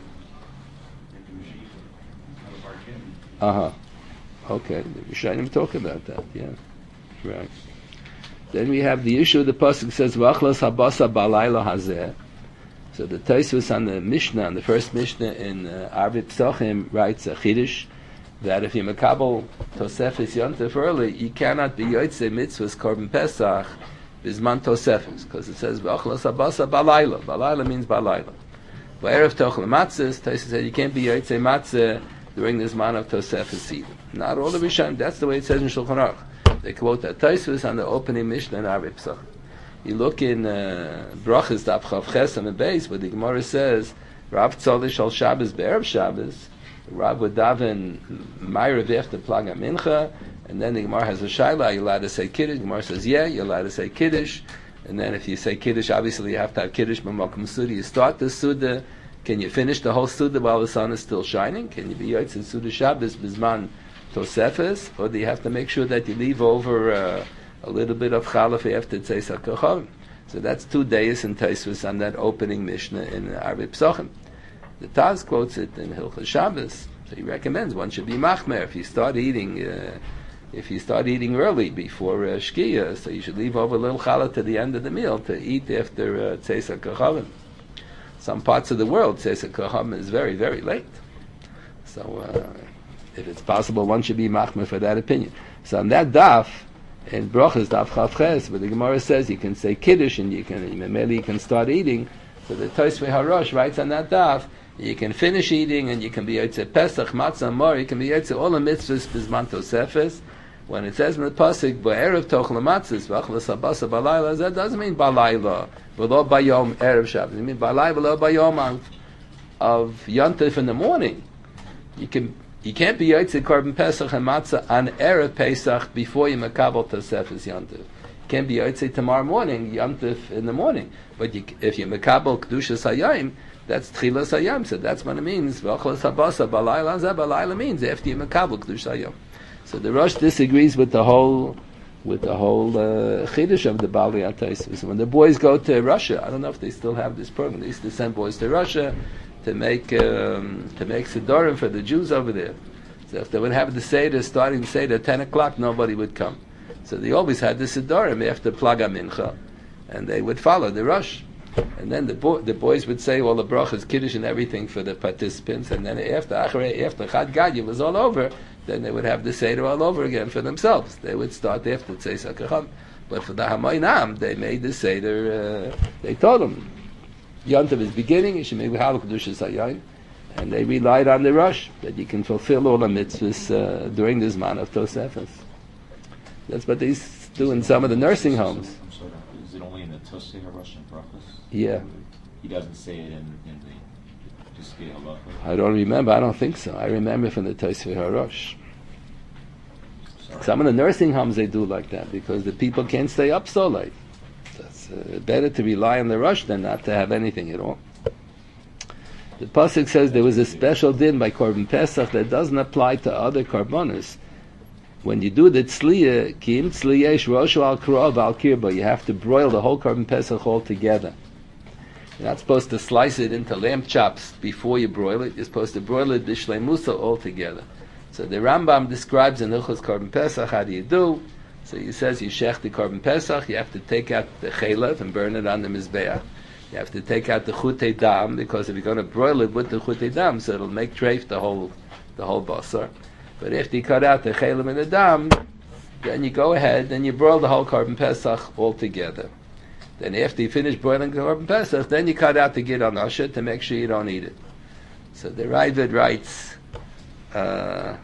the Mashiach? Not a bargain. Uh-huh. Okay. The Rishonim talk about that, yeah. Right. Then we have the issue, the Pasuk says, V'achlas habasa balayla hazeh. So the Tosfos on the Mishnah, on the first Mishnah in uh, Arvei Psachim, writes a Chiddush, that if you makabel Tosefes Yontef early, you cannot be Yotzei Mitzvahs Korban Pesach Bizman Tosefes, because it says, V'achlas habasa balayla. Balayla means balayla. V'erev tochel matzahs, Tosfos said, you can't be Yotzei Matzah during this man of Tosefes either. Not all the Rishonim, that's the way it says in Shulchan Aruch. They quote that Tosfos on the opening Mishnah in Arvei Psachim. You look in uh, Brachas Daf Chav Ches on the base, where the Gemara says, Rav Tzolish al Shabbos be'erev Shabbos, Rav would daven Ma'ariv after Plaga Mincha, and then the Gemara has a Shaila, are you allowed to say Kiddush? The Gemara says, yeah, you're allowed to say Kiddush, and then if you say Kiddush, obviously you have to have Kiddush B'Makom Suda. You start the Suda, can you finish the whole Suda while the sun is still shining? Can you be Yotze in Suda Shabbos Bizman Tosefes, or do you have to make sure that you leave over uh, a little bit of chalaf after Tzeis HaKochavim? So that's two days in Tosfos on that opening Mishnah in Arvei Psachim. The Taz quotes it in Hilchos Shabbos. So he recommends one should be machmer if you start eating. Uh, if you start eating early before uh, Shkia, so you should leave over a little challah to the end of the meal to eat after uh, Tzeis HaKochavim. Some parts of the world, Tzeis HaKochavim is very, very late. So uh, if it's possible, one should be machmer for that opinion. So on that daf, in Brachas Daf Chav Ches, where the Gemara says you can say Kiddush and you can, maybe you can start eating. So the Tosfei Harosh writes on that daf, you can finish eating and you can be Yotze Pesach, Matzah, Mor, you can be Yotze all the mitzvahs Bizman Tosefes. When it says in the Pasuk, Ba'erev Tochel Matzahs, V'achlas Habasa Balayla, that doesn't mean Balayla, V'lo Bayom Erev Shabbos. It means Balayla, V'lo Bayom of Yontef in the morning. You can You can't be Yotze Korban Pesach and Matzah on Erev Pesach before you makabel Tosefes Yontif. You can't be Yotze tomorrow morning, Yontif in the morning. But you, if you makabel Kedushas Hayayim, that's Tchilas Hayayim. So that's what it means. V'achlas Habasa Balayla Zeh Balayla means after you makabel Kedushas Hayayim. So the Rosh disagrees with the whole with the whole uh, Chiddush of the Bali Tosfos. When the boys go to Russia, I don't know if they still have this program. They used to send boys to Russia to make um, to make Siddurim for the Jews over there. So if they would have the Seder starting Seder at ten o'clock, nobody would come. So they always had the Siddurim after Plaga Mincha, and they would follow the Rosh. And then the bo- the boys would say all the brachas, Kiddush and everything for the participants, and then after after Chad Gadya was all over, then they would have the Seder all over again for themselves. They would start after Tzeis HaKochavim. But for the Hamoinam, they made the Seder, uh, they told them, Yontav is beginning, you should make Halal Kedushas Hayayin, and they relied on the rush, that you can fulfill all the mitzvahs uh, during this man of Tosefes. That's what they do in some of the nursing homes. I'm sorry, is it only in the Tosei HaRush and Brachos? Yeah. He doesn't say it in, in the Piskei Halacha? I don't remember, I don't think so. I remember from the Tosei HaRush. Some of the nursing homes they do like that because the people can't stay up so late. It's uh, better to rely on the rush than not to have anything at all. The pasuk says there was a special din by Korban Pesach that doesn't apply to other korbanos. When you do the tzliya, kim tzliyesh roshu al krov al kirba, you have to broil the whole Korban Pesach all together. You're not supposed to slice it into lamb chops before you broil it. You're supposed to broil it b'shlei musa all together. So the Rambam describes in Hilchos Korban Pesach, how do you do? So he says you shech the Korban Pesach, you have to take out the chelev and burn it on the Mizbeach. You have to take out the chutei dam, because if you're going to broil it with the chutei dam, so it'll make treif the whole the whole basar. But if you cut out the chelev and the dam, then you go ahead and you broil the whole Korban Pesach all together. Then after you finish broiling the Korban Pesach, then you cut out the gid on Asher to make sure you don't eat it. So the Ravid writes, Uh,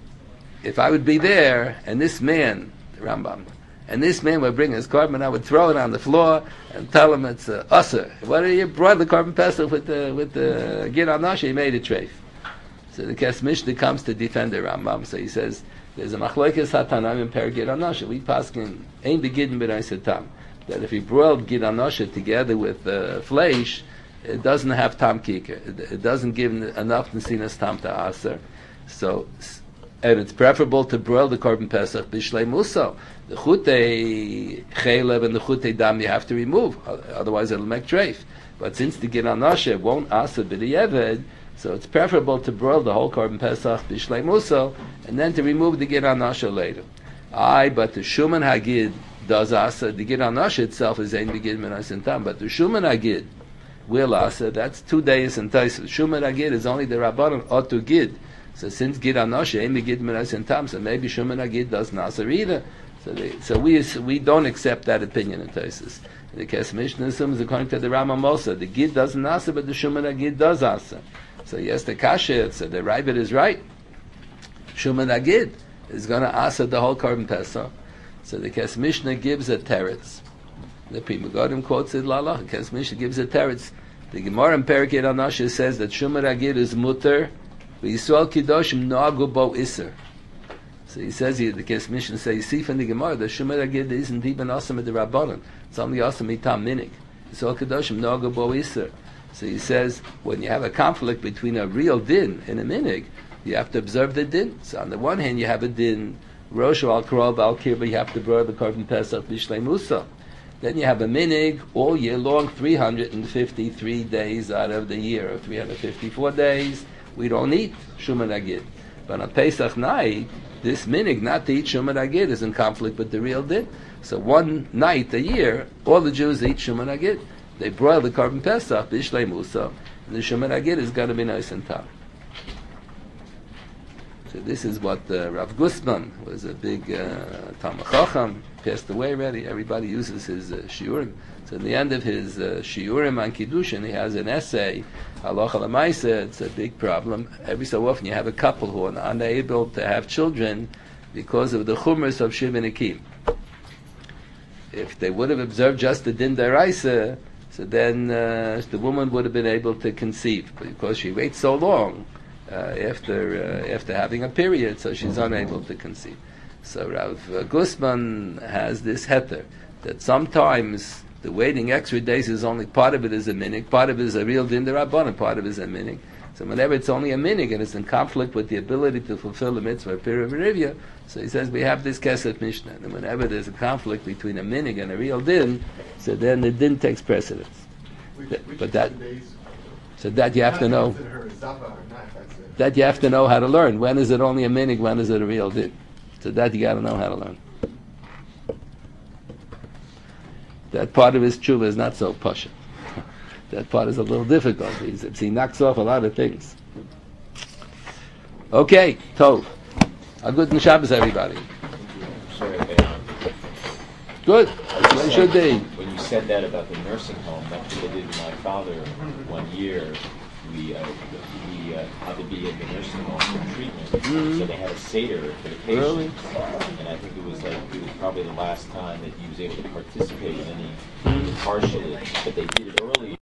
if I would be there, and this man, the Rambam, and this man would bring his korban, I would throw it on the floor and tell him it's uh, usser. What are you brought the korban pesach with the with the gid on Asher? He made a treif. So the Kes Mishnah comes to defend the Rambam. So he says there's a machlokes hatanam in per gid on Asher. We paskin ain't begidin b'nai tam that if you broiled gid on Asher together with uh, flesh, it doesn't have tam kikar. It, it doesn't give enough nesinas tam to aser. So, and it's preferable to broil the Korban Pesach b'shlei musa. The chutei chelev and the chutei dam you have to remove, otherwise it'll make treif. But since the gid on Asher won't asa b'di'eved, so it's preferable to broil the whole Korban Pesach b'shlei musa, and then to remove the gid on Asher later. Aye, but the Shuman Hagid does asa. The gid on Asher itself is ein begid menas tam, but the Shuman Hagid will asa. That's two days in Taisus. Shuman Hagid is only the Rabbanon otu gid. So since Gid Anosh, Amy Gid Menas and Tam, so maybe Shuman Agid does Nasser either. So, they, so we we don't accept that opinion in Taisus. The Kes Mishnah assumes according to the Rambam Mosa, the Gid doesn't Nasser, but the Shuman Agid does Asa. So yes, the Kasha, so the Ravid is right. Shuman Agid is going to Asa the whole Korban Pesach. So the Kes Mishnah gives a teretz. The Pri Megadim quotes it, Lala. The Kes Mishnah gives a teretz. The Gemara in Perikid Anosh says that Shuman Agid is mutter. Yisrael Kiddushim Noagu Bo Isser. So he says here, the Kes Mishnah says, you see from the Gemara, the Shumer Agid isn't even awesome at the Rabbanon. It's only awesome itam minik. Yisrael Kiddushim Noagu Bo Isser. So he says, when you have a conflict between a real din and a minig, you have to observe the din. So on the one hand, you have a din, Rosh al Karov al Kirba, you have to burn the Korban Pesach Bishlei Musa. Then you have a minig all year long, three hundred fifty-three days out of the year, or three hundred fifty-four days. We don't eat Shuman Agid. But on Pesach night, this minig not to eat Shuman Agid is in conflict with the real din. So one night a year, all the Jews eat Shuman Agid. They broil the Korban Pesach, Bishlei Musa, and the Shuman Agid is going to be nice and tough. So this is what uh, Rav Gustman was a big uh, Talmid Chacham, passed away already. Everybody uses his uh, shiurim. So in the end of his uh, shiurim on Kiddushin, he has an essay, Halacha L'Maaseh. It's a big problem. Every so often you have a couple who are unable to have children because of the chumras of Shiv and Akim. If they would have observed just the Din D'Oraisa, so then uh, the woman would have been able to conceive. But because she waits so long, Uh, after uh, after having a period, so she's unable to conceive. So Rav uh, Gustman has this heter that sometimes the waiting extra days is only part of it is a minig, part of it is a real din derabbanan, part of it is a minig. So whenever it's only a minig and it's in conflict with the ability to fulfill the mitzvah period of rivya, so he says we have this kesef mishnah. And whenever there's a conflict between a minig and a real din, so then the din takes precedence. Which, which but that. days? So that you have to know. That you have to know how to learn. When is it only a minig? When is it a real din? So that you got to know how to learn. That part of his tshuva is not so pasha. That part is a little difficult. He's, he knocks off a lot of things. Okay, Tov. A good Shabbos, everybody. Sorry, okay. Good. That's what it should be. When you said that about the nursing home, that's what they did to my father one year. We uh, he uh, had to be in the nursing home for treatment, Mhm. so they had a seder for the patients. Really? And I think it was like it was probably the last time that he was able to participate in any partially, but they did it early.